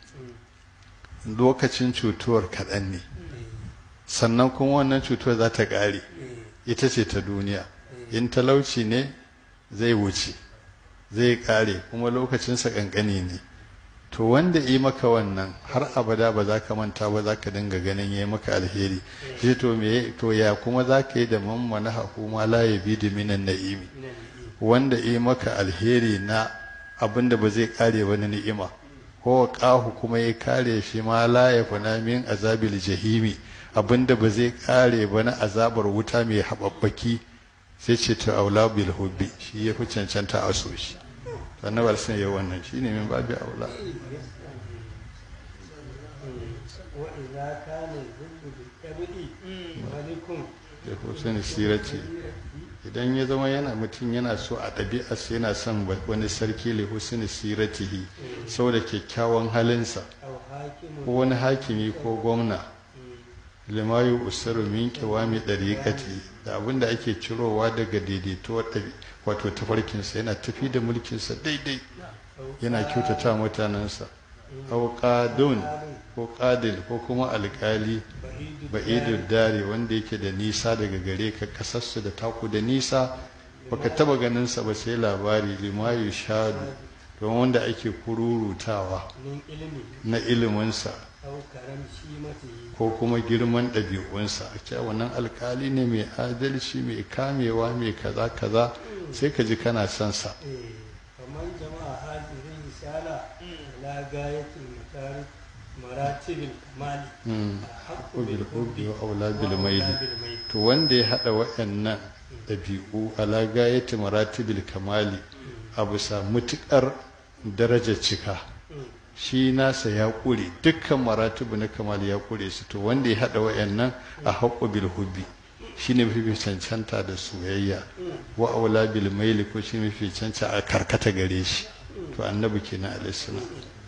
lokacin cutuwar kaɗan ne sannan kuma wannan cutuwar za ta ƙare ita ce ta duniya in talauci ne zai wuce zai ƙare kuma lokacinsa ƙanƙani ne to wanda yi maka wannan har abada ba za ka manta ba za ka dinga ganin ya yi maka alheri shi to me to ya kuma za ka yi da mammana hakuma la ya bi da minan na'imi wanda yi maka alheri na abin da ba zai ƙare ba na ni'ima ko ƙahu kuma ya kare shi ma la ya fana min azabil jahimi abinda ba zai kare ba na azabar wuta mai haɓaɓɓaki sai ce ta aula bil hubbi shi ya fi cancanta a so shi annabar sun yi wannan shi ne min babu aula da hussein sirati idan ya zama yana mutum yana so a ɗabi'arsa yana son wani sarki le hussein siratihi saboda kyakkyawan halinsa ko wani hakimi ko gwamna limayu usaru min kiwami dariqati da abinda ake cirowa daga daidaituwar wato tafarkinsa yana tafi da mulkinsa daidai yana kyautata mutanensa aw qadun ko qadil ko kuma alƙali ba'idud dari wanda yake da nisa daga gare ka kasarsu da taku da nisa baka taba ganin sa ba sai labari limayu shadu don wanda ake kururutawa na iliminsa ko kuma girman ɗabi'unsa a ce wannan alkali ne mai adalci mai kamewa mai kaza kaza sai ka ji kana son sa to wanda ya haɗa waɗannan ɗabi'u ala gayati maratibil kamali a bisa mutuƙar darajar cika shi nasa ya ƙure dukkan maratibu na kamal ya ƙure su to wanda ya haɗa wayannan a haƙo bil hubbi shi ne mafi cancanta da soyayya wa aula bil maili ko shi mafi cancanta a karkata gare shi to annabi kenan alaihi salam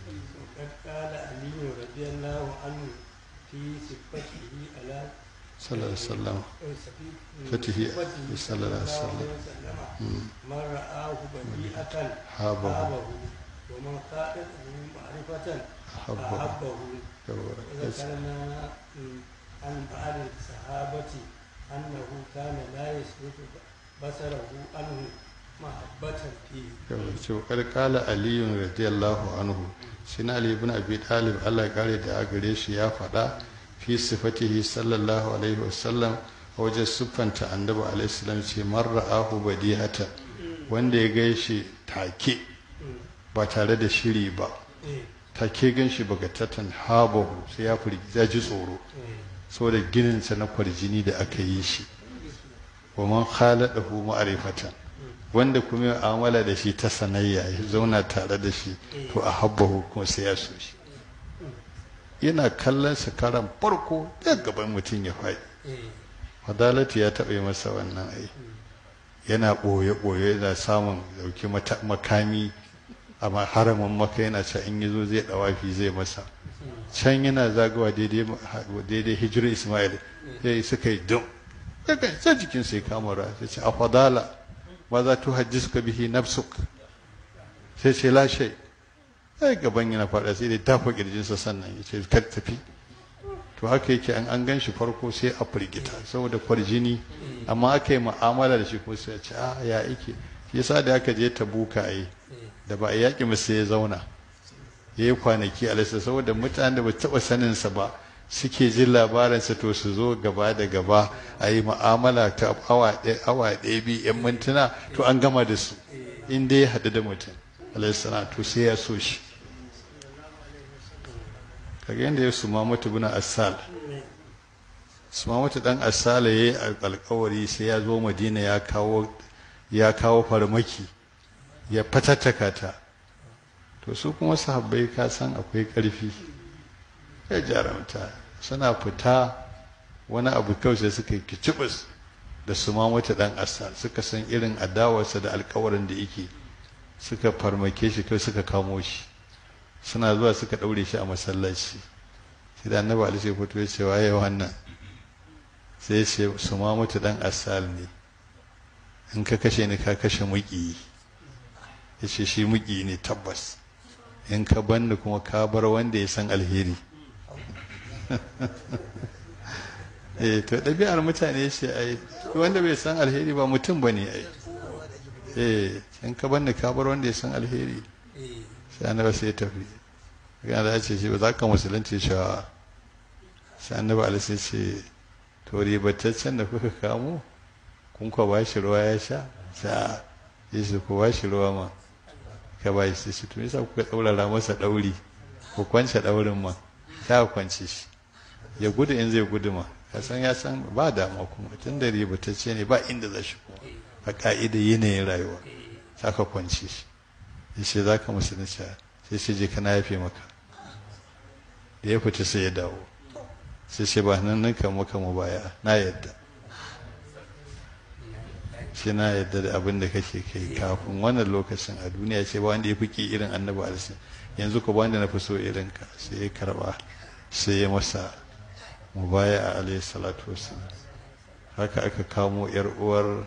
sallallahu alaihi wasallam fatihi sallallahu alaihi wasallam man ra'ahu badi'atan habahu ومن خالفه معرفة أحبه وذكرنا عن بعض الصحابة أنه كان لا يصرف بصره عنه mahabbatan fi ce karkala aliyun radiyallahu anhu shi na ali ibn abi talib Allah ya kare da a gare shi ya faɗa fi sifatihi sallallahu alaihi wasallam a wajen siffanta annabi alaihi salam ce man ra'ahu badihatan wanda ya gaishe take ba tare da shiri ba take gan shi bagatatan habahu sai ya firgi ya ji tsoro saboda gininsa na kwarjini da aka yi shi wa man khaladahu ma'rifatan wanda kuma ya amala da shi ta sanayya ya zauna tare da shi to a habbahu kuma sai ya so shi yana kallon sa karan farko da gaban mutum ya faɗi adalatu ya taɓa yi masa wannan ai yana ɓoye-ɓoye yana samun dauki makami a haramin maka yana ce in yazo zai dawafi zai masa can yana zagawa daidai hijirar ismail sai suka yi dum daga sai jikin sai kamara sai ce a fadala ma za tu hajjisuka bihi nafsuk sai ce lashe sai gaban yana faɗa sai dai tafa kirjinsa sannan ya ce kar tafi to haka yake an an gan shi farko sai a firgita saboda kwarjini amma aka yi mu'amala da shi ko sai a ce a ya yake shi yasa da aka je tabuka ai da ba a yaƙi mu sai ya zauna ya yi kwanaki a lissa saboda mutanen da ba taɓa saninsa ba suke jin labarinsa to su zo gaba da gaba a yi mu'amala ta awa ɗaya biyu yan mintuna to an gama da su in dai ya haɗu da mutum alaihissana to sai ya so shi kaga yadda ya suma mutu buna asal suma mutu ɗan asala ya yi alƙawari sai ya zo madina ya kawo ya kawo farmaki ya fatattaka ta to su kuma sahabbai ka san akwai ƙarfi ya jarumta suna fita wani abu kawai sai suka yi kicibis da su ma wata ɗan asa suka san irin adawarsa da alkawarin da yake suka farmake shi kai suka kamo shi suna zuwa suka ɗaure shi a masallaci sai da annabi ali sai fito ya ce waye wannan sai ya ce su ma wata ɗan asal ne in ka kashe ni ka kashe muƙi ya ce shi muƙi ne tabbas in ka banni kuma ka bar wanda ya san alheri eh to ɗabi'ar mutane ce ai wanda bai san alheri ba mutum ba ne ai eh in ka banni ka bar wanda ya san alheri sai annabi sai ya tafi ga da ce shi ba za ka musulunci shawa sai annabi alai sai ce to ribataccen da kuka kamo kun kwa ba shi ruwa ya sha sai ya ce ku ba shi ruwa ma ka ba shi shi to yasa kuka daurara masa dauri ku kwance daurin ma ta kwance shi ya gudu in zai gudu ma ka san ya san ba dama kuma tun da ribatacce ne ba inda za shi kuma a ka'ida yanayin rayuwa ta ka kwance shi ya ce za ka musulunci sai shi je kana yafe maka da ya fita sai ya dawo sai ce ba nan ninka maka mu baya na yadda shi na yadda da abin da kake kai kafin wannan lokacin a duniya ce ba wanda ya fi ki irin annabi alisa yanzu ko ba wanda na fi so irin ka sai ya karba sai ya masa mubaya a alayhi salatu wasallam haka aka kamo yar uwar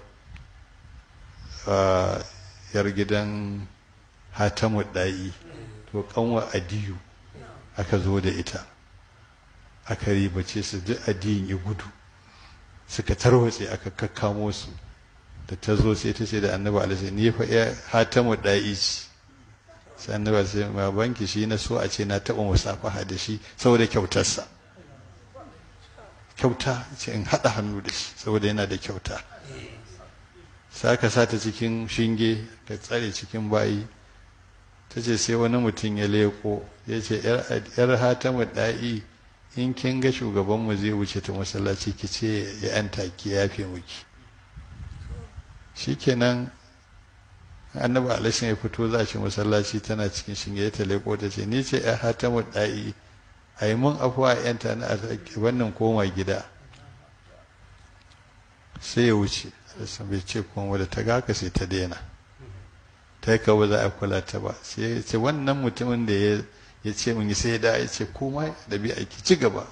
yar gidan hatamu da'i to kanwa adiyu aka zo da ita aka ribace su duk adiyin ya gudu suka tarwatse aka kakkamo su da ta zo sai ta ce da annabi alaihi ni fa ya hatamu da'i sai annabi sai ma banki shi na so a ce na taba musafaha da shi saboda kyautarsa kyauta ce in hada hannu da shi saboda yana da kyauta sai aka sa ta cikin shinge ka tsare cikin bayi ta ce sai wani mutum ya leko ya ce yar hatamu da'i in kin ga shugabanmu zai wuce ta masallaci ki ce ya yanta ki yafe miki shikenan annabi alaihi ya fito za shi masallaci tana cikin shinge ta leko ta ce ni ce ya hatamu da'i ai mun afuwa yanta na wannan koma gida sai ya wuce sai bai ce kuma da ta ga ka sai ta daina ta yi kawo za a kula ta ba sai ya ce wannan mutumin da ya ya ce mun yi sai da ya ce kuma da bi aiki ci gaba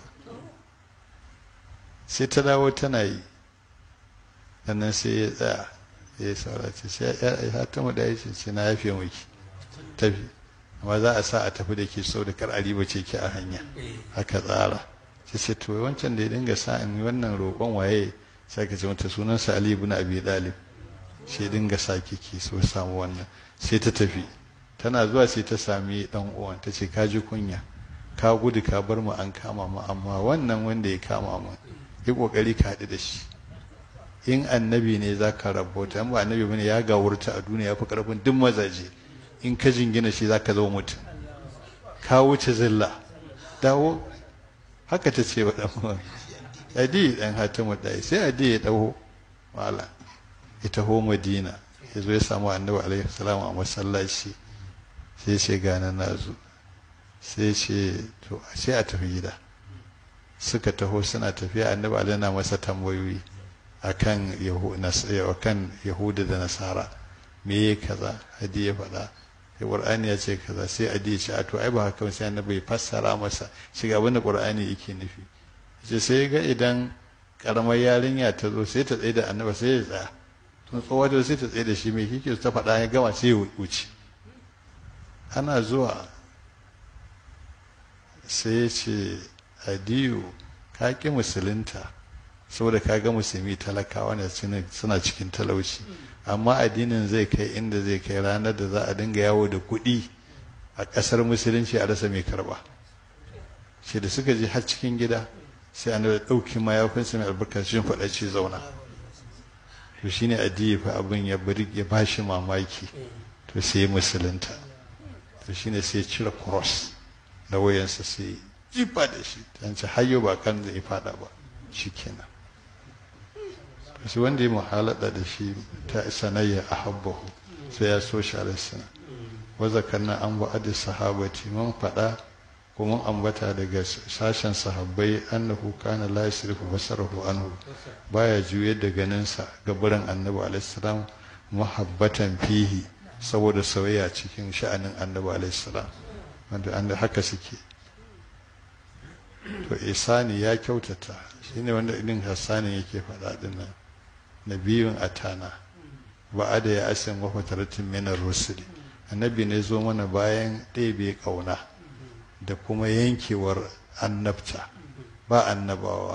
sai ta dawo tana yi sannan sai ya tsaya ya yi saurace sai ya hata mu da ya ce na yafe miki tafi amma za a sa a tafi da ke so da kar a riba ce ki a hanya haka tsara sai ce to wancan da ya dinga sa in wannan roƙon waye sai ka ce mata sunansa Ali ibn Abi Talib sai dinga sake ki so samu wannan sai ta tafi tana zuwa sai ta sami dan uwan ta ce ka ji kunya ka gudu ka bar mu an kama mu amma wannan wanda ya kama mu yi kokari ka haɗu da shi in annabi ne za ka rabota in ba annabi bane ya gawurta a duniya ya fi karfin duk mazaje in ka jingina shi za ka zama mutum ka wuce zilla dawo haka ta ce wa ɗan adi ɗan hatimu ɗaya sai adi ya ɗaho mala ya taho madina ya zo ya samu annabi alaihi salamu a masallaci sai ce gane na zo sai ce to sai a tafi gida suka taho suna tafiya annabi alaihi na masa tambayoyi akan yahudu da nasara me ya kaza adi ya faɗa sai qur'ani ya ce kaza sai adi ya ce a to ai ba haka sai annabi ya fassara masa shiga abin da qur'ani yake nufi sai sai ga idan karamar yarinya ta zo sai ta tsaye da annabi sai ya tsaya tun tsohuwa da sai ta tsaye da shi mai kike ta faɗa ya gama sai ya wuce ana zuwa sai ya ce adiyu ka ƙi musulunta saboda ka ga musulmi talakawa ne suna cikin talauci amma addinin zai kai inda zai kai ranar da za a dinga yawo da kuɗi a ƙasar musulunci a rasa mai karɓa shi da suka je har cikin gida sai an da ɗauki mayafinsa mai albarkacin faɗa ce zauna to shine addini fa abin ya bari ya bashi mamaki to sai musulunta to shine sai cire cross da wayansa sai jifa da shi dan ce hayyo ba kan zai fada ba shikenan shi wanda ya muhalada da shi ta sanayya ahabbahu sai ya so shi alaihi wa zakarna an ba'd sahabati man fada kuma ambata daga sashen sahabbai annahu kana la yasrifu basarahu anhu baya juyar da ganinsa ga buran annabi alaihi salam muhabbatan fihi saboda soyayya cikin sha'anin annabi alaihi salam wanda an haka suke to isani ya kyautata shine wanda idin hassani yake faɗa din nan nabiyun atana ba'ada ya asin wa fataratin min ar-rusul annabi ne zo mana bayan ɗebe kauna da kuma yankewar annabta ba annabawa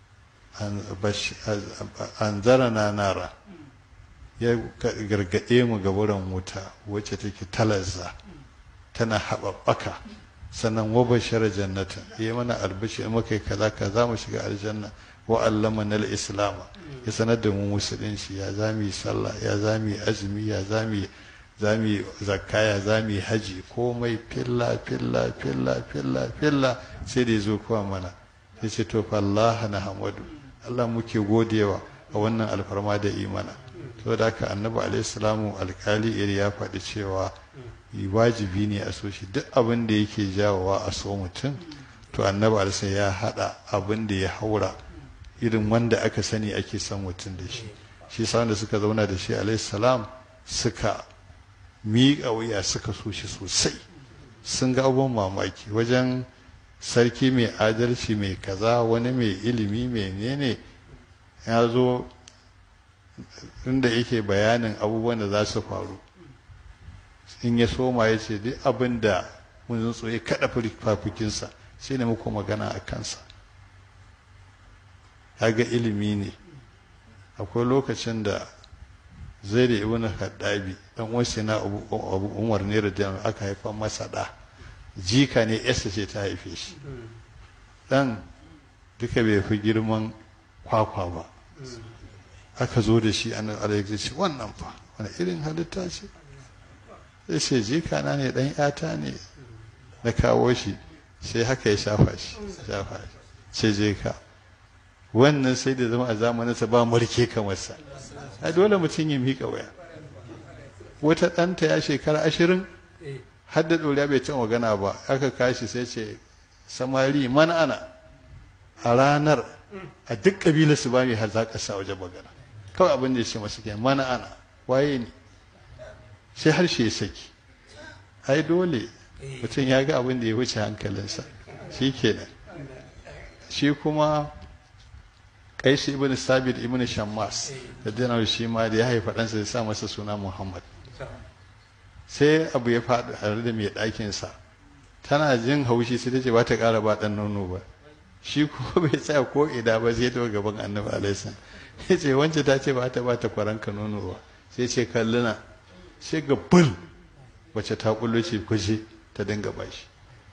an zara na nara ya gargaɗe mu ga wurin wuta wacce take talazza tana haɓaɓɓaka sannan wa bashara jannata ya mana albashi in muka yi kaza kaza mu shiga aljanna wa allama nal islam ya sanar da mu musulunci ya zami sallah ya zami azumi ya zami zami zakaya zami haji komai filla filla filla filla filla sai da yazo kuwa mana sai ce to fa Allah na hamadu Allah muke godewa a wannan alfarma da imana to da haka annabi alaihi salamu alkali iri ya faɗi cewa wajibi ne a so shi duk abin da yake jawowa a so mutum to annabi alaihi ya hada abin da ya haura irin wanda aka sani ake son mutum da shi shi sa wanda suka zauna da shi alaihi salam suka miƙa wuya suka so shi sosai sun ga abun mamaki wajen sarki mai adalci mai kaza wani mai ilimi mai nene ya zo inda yake bayanin abubuwan da za su faru in ya soma ya ce duk abin da mun zo ya kaɗa fafikinsa sai ne muku magana a kansa ya ga ilimi ne akwai lokacin da zai da ibn haddabi dan wasu na abu umar ne da aka haifa masa da jika ne yasa ce ta haife shi dan duka bai fi girman kwakwa ba aka zo da shi annabi alaihi ce wannan fa wani irin halitta ce sai ce jika na ne dan yata ne na kawo shi sai haka ya shafa shi shafa shi ce je ka wannan sai da zama a zamaninsa ba mulke kamar sa a dole mutum ya miƙa waya wata ɗanta ya shekara ashirin har da ɗoriya bai cin magana ba aka kashi sai ce samari man ana a ranar a duk ƙabilar su ba mai hazaƙa sa wajen magana kawai abin da ya ce masu ke man ana waye ne sai harshe ya saki ai dole mutum ya ga abin da ya wuce hankalinsa shi kenan shi kuma kaisu ibn sabit ibn shammas da dinar shi ma da ya haifa ɗansa ya sa masa suna muhammad sai abu ya faɗi tare da mai ɗakinsa tana jin haushi sai ta ce ba ta ƙara ba ɗan nono ba shi kuma bai tsaya ko ida ba sai ta gaban annabi alaihi ya ce wance ta ce ba ta ba ta kwaranka nono ba sai ce kalluna sai ga bul mace ta kullo ce kuje ta dinga bashi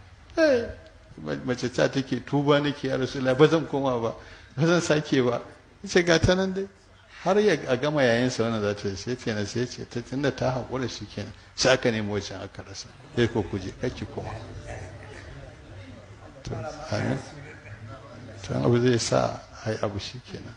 mace ta take tuba nake ya rasulullah ba zan koma ba ba zan sake ba ce ga ta nan dai har ya a gama yayin sa wannan za ta sai ce na sai ce ta tunda ta haƙura shi kenan sai aka nemo wancan aka rasa sai ko kuje kake koma to amin to abu zai sa ai abu shi kenan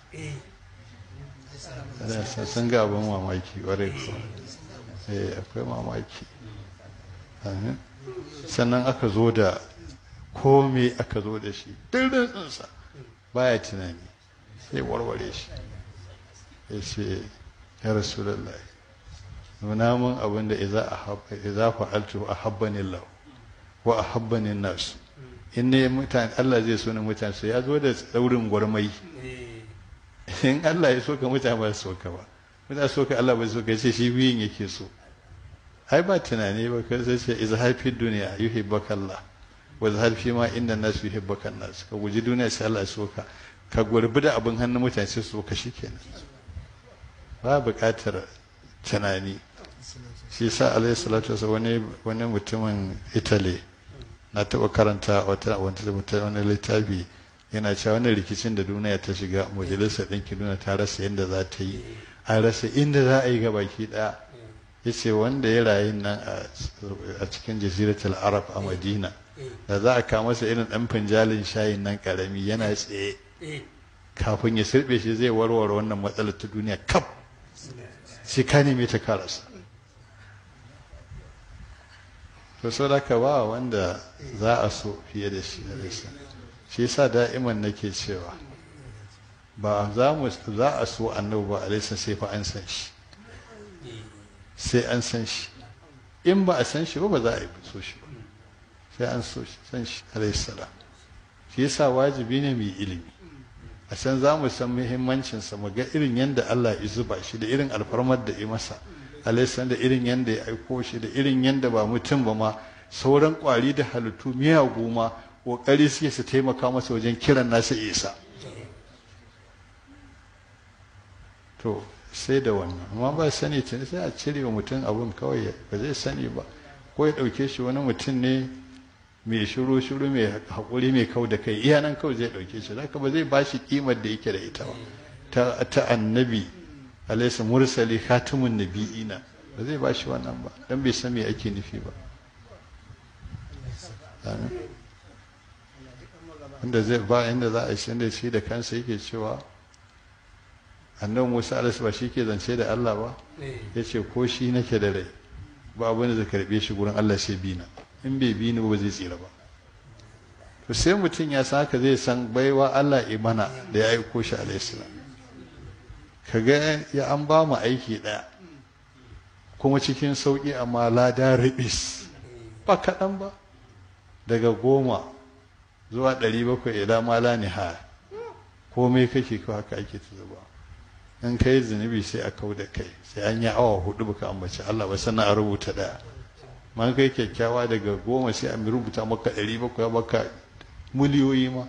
da sun ga abin mamaki ƙwarai kuwa eh akwai mamaki amin sannan aka zo da komai aka zo da shi dirdin tsinsa baya tunani sai warware shi ya ce ya rasulallah nuna mun abin da iza fa'altu a habbanin lau wa a habbanin nasu in ne mutane Allah zai so na mutane su ya zo da daurin gwarmai in Allah ya so ka mutane ba su so ka ba mutane so ka Allah ba su so ka ce shi biyun yake so ai ba tunani ba kai sai ce izhar fi duniya yuhibbaka Allah wa izhar fi ma inda nasu yuhibbaka nas ka guji duniya sai Allah ya so ka ka gurbi da abin hannun mutane sai su so ka shikenan ba buƙatar tunani shi sa alayhi salatu wasallam wani wani mutumin Italy na taɓa karanta wata wani littafi yana cewa wani rikicin da duniya ta shiga majalisar ɗinkin duniya ta rasa yadda za ta yi an rasa inda za a yi gabaki ɗaya ya ce wanda ya rayu nan a cikin jaziratul arab a madina da za a kawo masa irin ɗan finjalin shayin nan ƙarami yana tsaye kafin ya sirɓe shi zai warware wannan matsalar ta duniya kaf sai ka neme ta karasa to sau da ka ba wanda za a so fiye da shi da rasa shi yasa da'iman nake cewa ba za mu za a so annabi ba alaihi sai fa an san shi sai an san shi in ba a san shi ba ba za a yi so shi ba sai an so shi san shi alaihi salam shi yasa wajibi ne mai ilimi a can za mu san muhimmancinsa mu ga irin yadda Allah ya zuba shi da irin alfarmar da ya masa alaihi da irin yadda ya aiko shi da irin yadda ba mutum ba ma sauran kwari da halittu miyagu ma kokari suke su taimaka masa wajen kiran nasa isa to sai da wannan amma ba sani tun sai a cire wa mutum abun kawai ba zai sani ba ko ya ɗauke shi wani mutum ne mai shiru shiru mai haƙuri mai kau da kai iya nan kawai zai ɗauke shi haka ba zai ba shi ƙimar da yake da ita ba ta ta annabi alaysa mursali khatimun nabiyina ba zai ba shi wannan ba dan bai san me ake nufi ba wanda zai ba inda za a shi da shi da kansa yake cewa annabi Musa alaihi ba shi ke zance da Allah ba yace ko shi nake da rai ba abin da zai karbe shi gurin Allah sai bina in bai bi ni ba zai tsira ba to sai mutum ya san haka zai san baiwa Allah imana da ya aiko shi alaihi salam kaga ya an ba mu aiki daya kuma cikin sauki amma lada ribis ba kaɗan ba daga goma zuwa ɗari bakwai ila ma la niha komai kake ko haka ake ta zuba in kai zunubi sai a kau da kai sai an yi awa hudu baka ambaci Allah ba sannan a rubuta daya man kai kyakkyawa daga goma sai a rubuta maka ɗari bakwai baka miliyoyi ma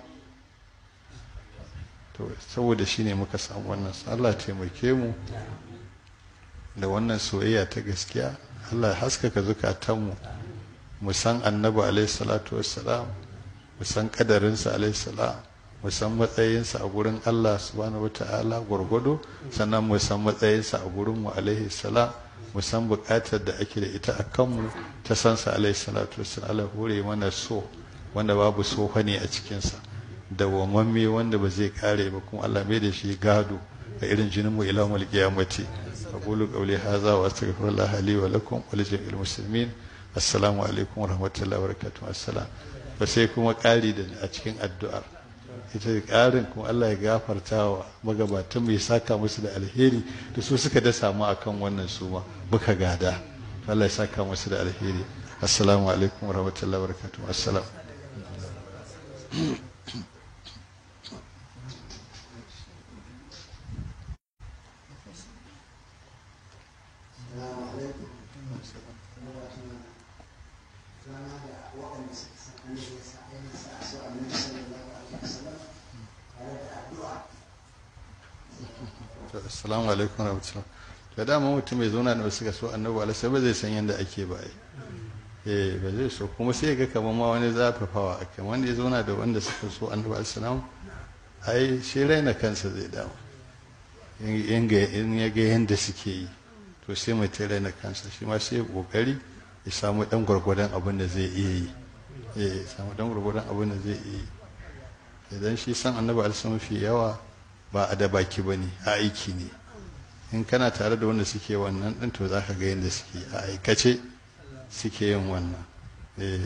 to saboda shi ne muka samu wannan Allah taimake mu da wannan soyayya ta gaskiya Allah haskaka zukatanmu mu san annabi alaihi salatu wassalam mu san kadarinsa alaihi salam mu san matsayinsa a gurin Allah subhanahu wataala gwargwado sannan mu san matsayinsa a gurin mu alaihi salam mu san buƙatar da ake da ita a kanmu ta sansa alaihi salatu wassalam Allah hore mana so wanda babu sofa ne a cikinsa dawwamamme wanda ba zai kare ba kuma Allah mai da shi gado a irin jinin mu ila mul qiyamati aqulu qawli hadha wa astaghfirullah li wa lakum wa li jami'il muslimin assalamu alaikum wa rahmatullahi wa barakatuh assalam ba sai kuma kari da a cikin addu'ar ita karin kuma Allah ya gafarta wa magabatan mai saka musu da alheri da su suka dasa mu akan wannan suma muka gada Allah ya saka musu da alheri assalamu alaikum wa rahmatullahi wa barakatuh assalam Assalamu alaikum warahmatullahi da dama mutum mai zauna da suka so annabi alaihi ba zai san yadda ake ba eh ba zai so kuma sai ga kamar ma wani zafafawa akan wanda ya zauna da wanda suka so annabi alaihi ai shi raina kansa zai dawo in ya ga yadda suke yi to sai mai ta raina kansa shi ma sai ya kokari ya samu dan gwargwadon abin da zai iya yi eh samu dan gwargwadon abin da zai iya yi idan shi san annabi alaihi mafi yawa ba a da baki bane a aiki ne in kana tare da wanda suke wannan din to zaka ga yadda suke a aikace suke yin wannan eh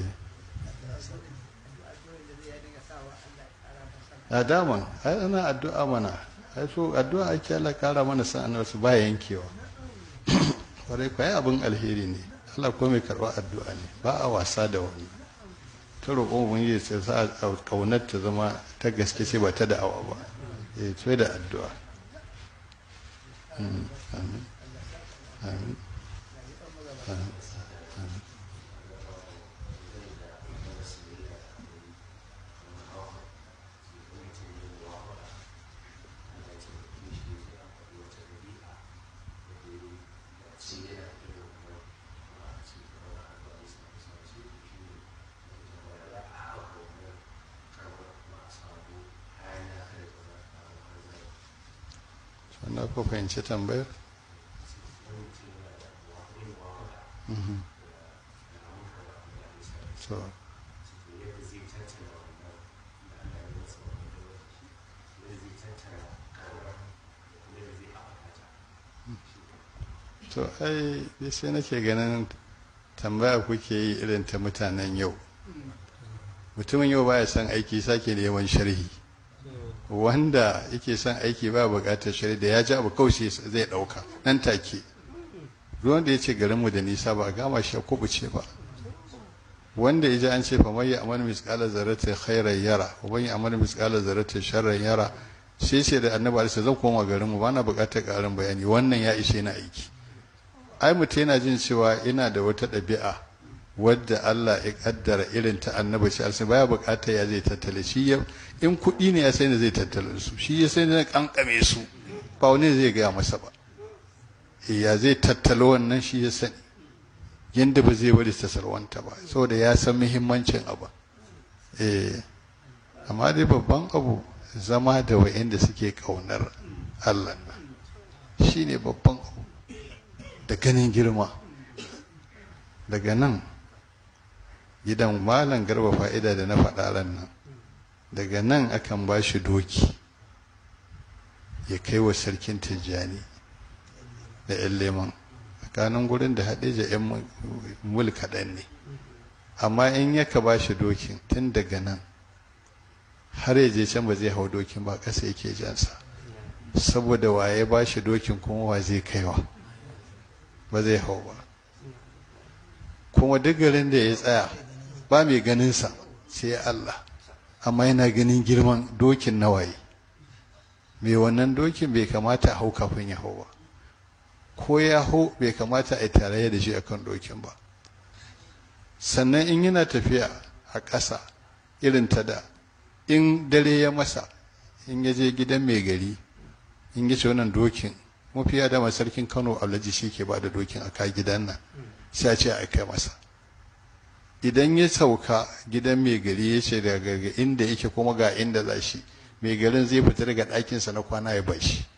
a daman ai ana addu'a mana ai so addu'a ake Allah kara mana san annabi su ba yankewa kwarai kwarai abin alheri ne Allah ko mai karɓar addu'a ne ba a wasa da wannan ta roƙon ubangiji sai sa kaunar ta zama ta gaske ce ba ta da'awa ba eh sai da addu'a amin amin amin na ko fahimci tambayar to to ai sai nake ganin tambaya kuke yi irin ta mutanen yau mutumin yau baya son aiki sake neman sharhi wanda yake son aiki ba buƙatar shari'a da ya ji abu kawai zai ɗauka nan take ruwan da ya ce garinmu da nisa ba a gama shi a kubuce ba wanda ya ji an ce fa mai amal misqala zarratin khairan yara wa bai amal misqala zarratin sharran yara sai ce da annabi alaihi zan koma garinmu ba na buƙatar ƙarin bayani wannan ya ishe na aiki ai mutum yana jin cewa ina da wata ɗabi'a wadda Allah ya kaddara irin ta annabi shi alsa baya bukata ya zai tattale shi ya in kuɗi ne ya sai ne zai tattale su shi ya sai ne kankame su ba wani zai gaya masa ba ya zai tattale wannan shi ya sani yanda ba zai bari ta sarwanta ba saboda ya san muhimmancin abu eh amma dai babban abu zama da wa'anda suke kaunar Allah shine babban abu da ganin girma daga nan gidan malam garba fa'ida da na faɗa ran nan daga nan akan ba shi doki ya kai wa sarkin tijjani da yan leman tsakanin gurin da haɗeja yan mul kaɗan ne amma in yaka ba shi dokin tun daga nan har ya je can ba zai hau dokin ba ƙasa yake jansa saboda waye ba shi dokin kuma wa zai kaiwa ba zai hau ba kuma duk garin da ya tsaya ba mai ganinsa sai Allah amma yana ganin girman dokin nawaye mai wannan dokin bai kamata a hau kafin ya hau ba ko ya hau bai kamata a yi tarayya da shi akan dokin ba sannan in yana tafiya a ƙasa irin ta da in dare ya masa in ya je gidan mai gari in ya ce wannan dokin mafiya dama sarkin Kano Alhaji shi ke ba da dokin a kai gidan nan sai a ce a kai masa idan ya sauka gidan mai gari ya ce daga inda yake kuma ga inda za shi mai garin zai fita daga ɗakinsa na kwana ya bar shi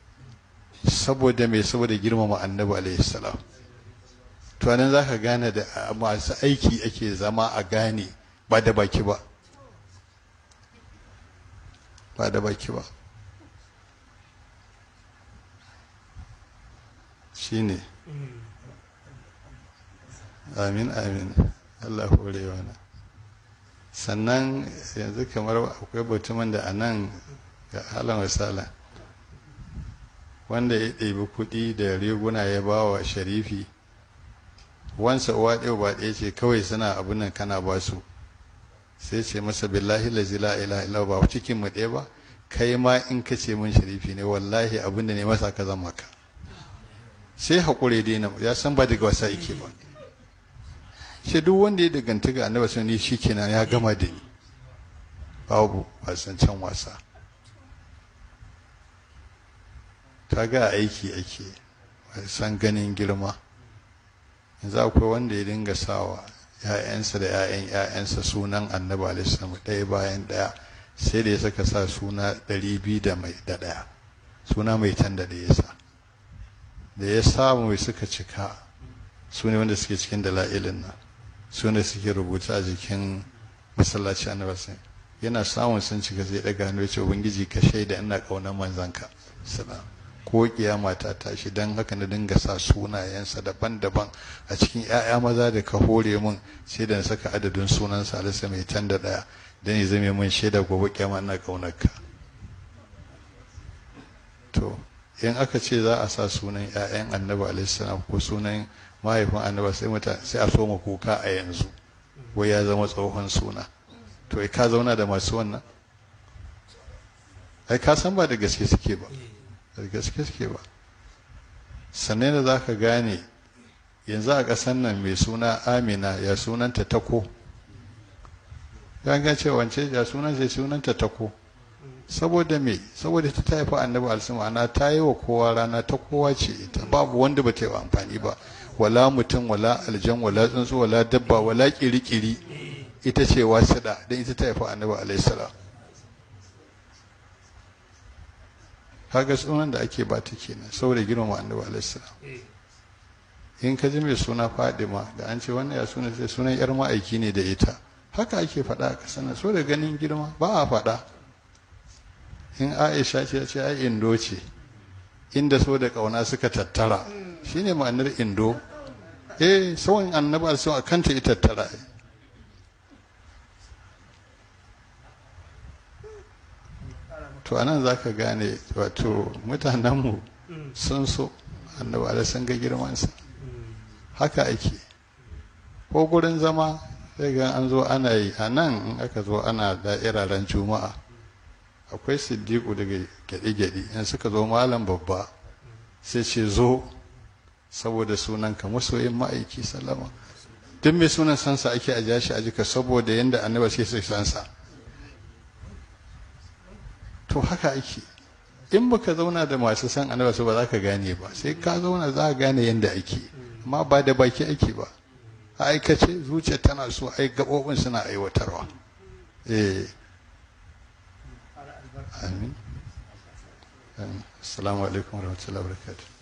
saboda mai saboda girmama annabi alaihi salam to nan za ka gane da masu aiki ake zama a gane ba da baki ba ba da baki ba shine amin amin Allah horewa na sannan yanzu kamar akwai mutumin da a nan ga halin wasala wanda ya ɗebi kuɗi da riguna ya ba wa sharifi wansa uwa ɗaya ba ɗaya ce kawai suna abin nan kana ba su sai ce masa billahi lazi la ilaha illa ba cikin mu ɗaya ba kai ma in ka ce min sharifi ne wallahi abin da ne masa ka zama ka sai haƙure daina ya san ba daga wasa yake ba shi duk wanda ya daganta ga annabi sun ni shikenan ya gama da ni babu wasan can wasa kaga aiki ake san ganin girma. Yanzu akwai wanda ya dinga sawa ‘ya'yansa da ‘ya'yan ‘ya'yansa sunan annabi alaihi ɗaya bayan ɗaya, sai da ya saka sa suna ɗari biyu da mai da ɗaya, suna mai tan da ya sa. Da ya samu suka cika, su ne wanda suke cikin dala'ilin nan, su ne suke rubuta a jikin masallaci annabi sai yana samun sun cika zai daga hannu ya ce ubangiji ka shaida ina ƙaunar manzanka salam, ko kiyama ta tashi. dan haka na dinga sa sunayensa daban-daban a cikin ƴaƴa maza da ka hore mun, sai da na saka adadin sunansa alisa mai tan da ɗaya dan ya zame mun shaida gobe kiyama ina ƙaunarka. To in aka ce za a sa sunan ƴaƴan annabi alaihi salam ko sunan mahaifin annabi sai mutane sai a soma kuka a yanzu wai ya zama tsohon suna. To ai ka zauna da masu wannan, ai ka san ba da gaske suke ba, da gaske suke ba. Sannan da za ka gane yanzu a ƙasar nan mai suna Amina ya sunanta Tako, ya ga ce wance ya sunan sai sunanta Tako. Saboda me? Saboda ta ta haifa annabi alsama ana ta yi wa kowa rana, ta kowa ce ita, babu wanda ba ta yi wa amfani ba, wala mutum wala aljan wala tsuntsu wala dabba wala kirikiri, ita ce wasiɗa don ita ta haifa annabi alaihi salam. kaga sunan da ake ba ta kenan saboda girmama annabi alaihi salam. In ka ji mai suna Fadima da an ce wannan ya suna sai sunan yar ma'aiki ne da ita, haka ake faɗa a ƙasar nan, so da ganin girma ba a faɗa. In Aisha ce ce ai Indo ce, inda so da ƙauna suka tattara, shine ma'anar Indo. Eh sauran annabi sun akanta ita tattara. To anan zaka gane wato mutanenmu sun so annabi alaihi sun ga girmansa. Haka ake. Ko gurin zama sai ga an zo ana yi, a nan in aka zo ana da'iraren juma'a akwai siddiƙu daga gyaɗe-gyaɗe in suka zo malam babba sai ce zo saboda sunanka masoyin ma'aiki sallama. Duk mai sunan sansa ake a jashi a jika saboda yadda annabi sai sai sansa. To haka ake. In baka zauna da masu san annabi ba za ka gane ba, sai ka zauna za ka gane yadda ake, amma ba da baki ake ba. A aikace zuciya tana so, ai gaɓoɓin suna aiwatarwa. Eh amin. Assalamu alaikum warahmatullahi wabarakatuh.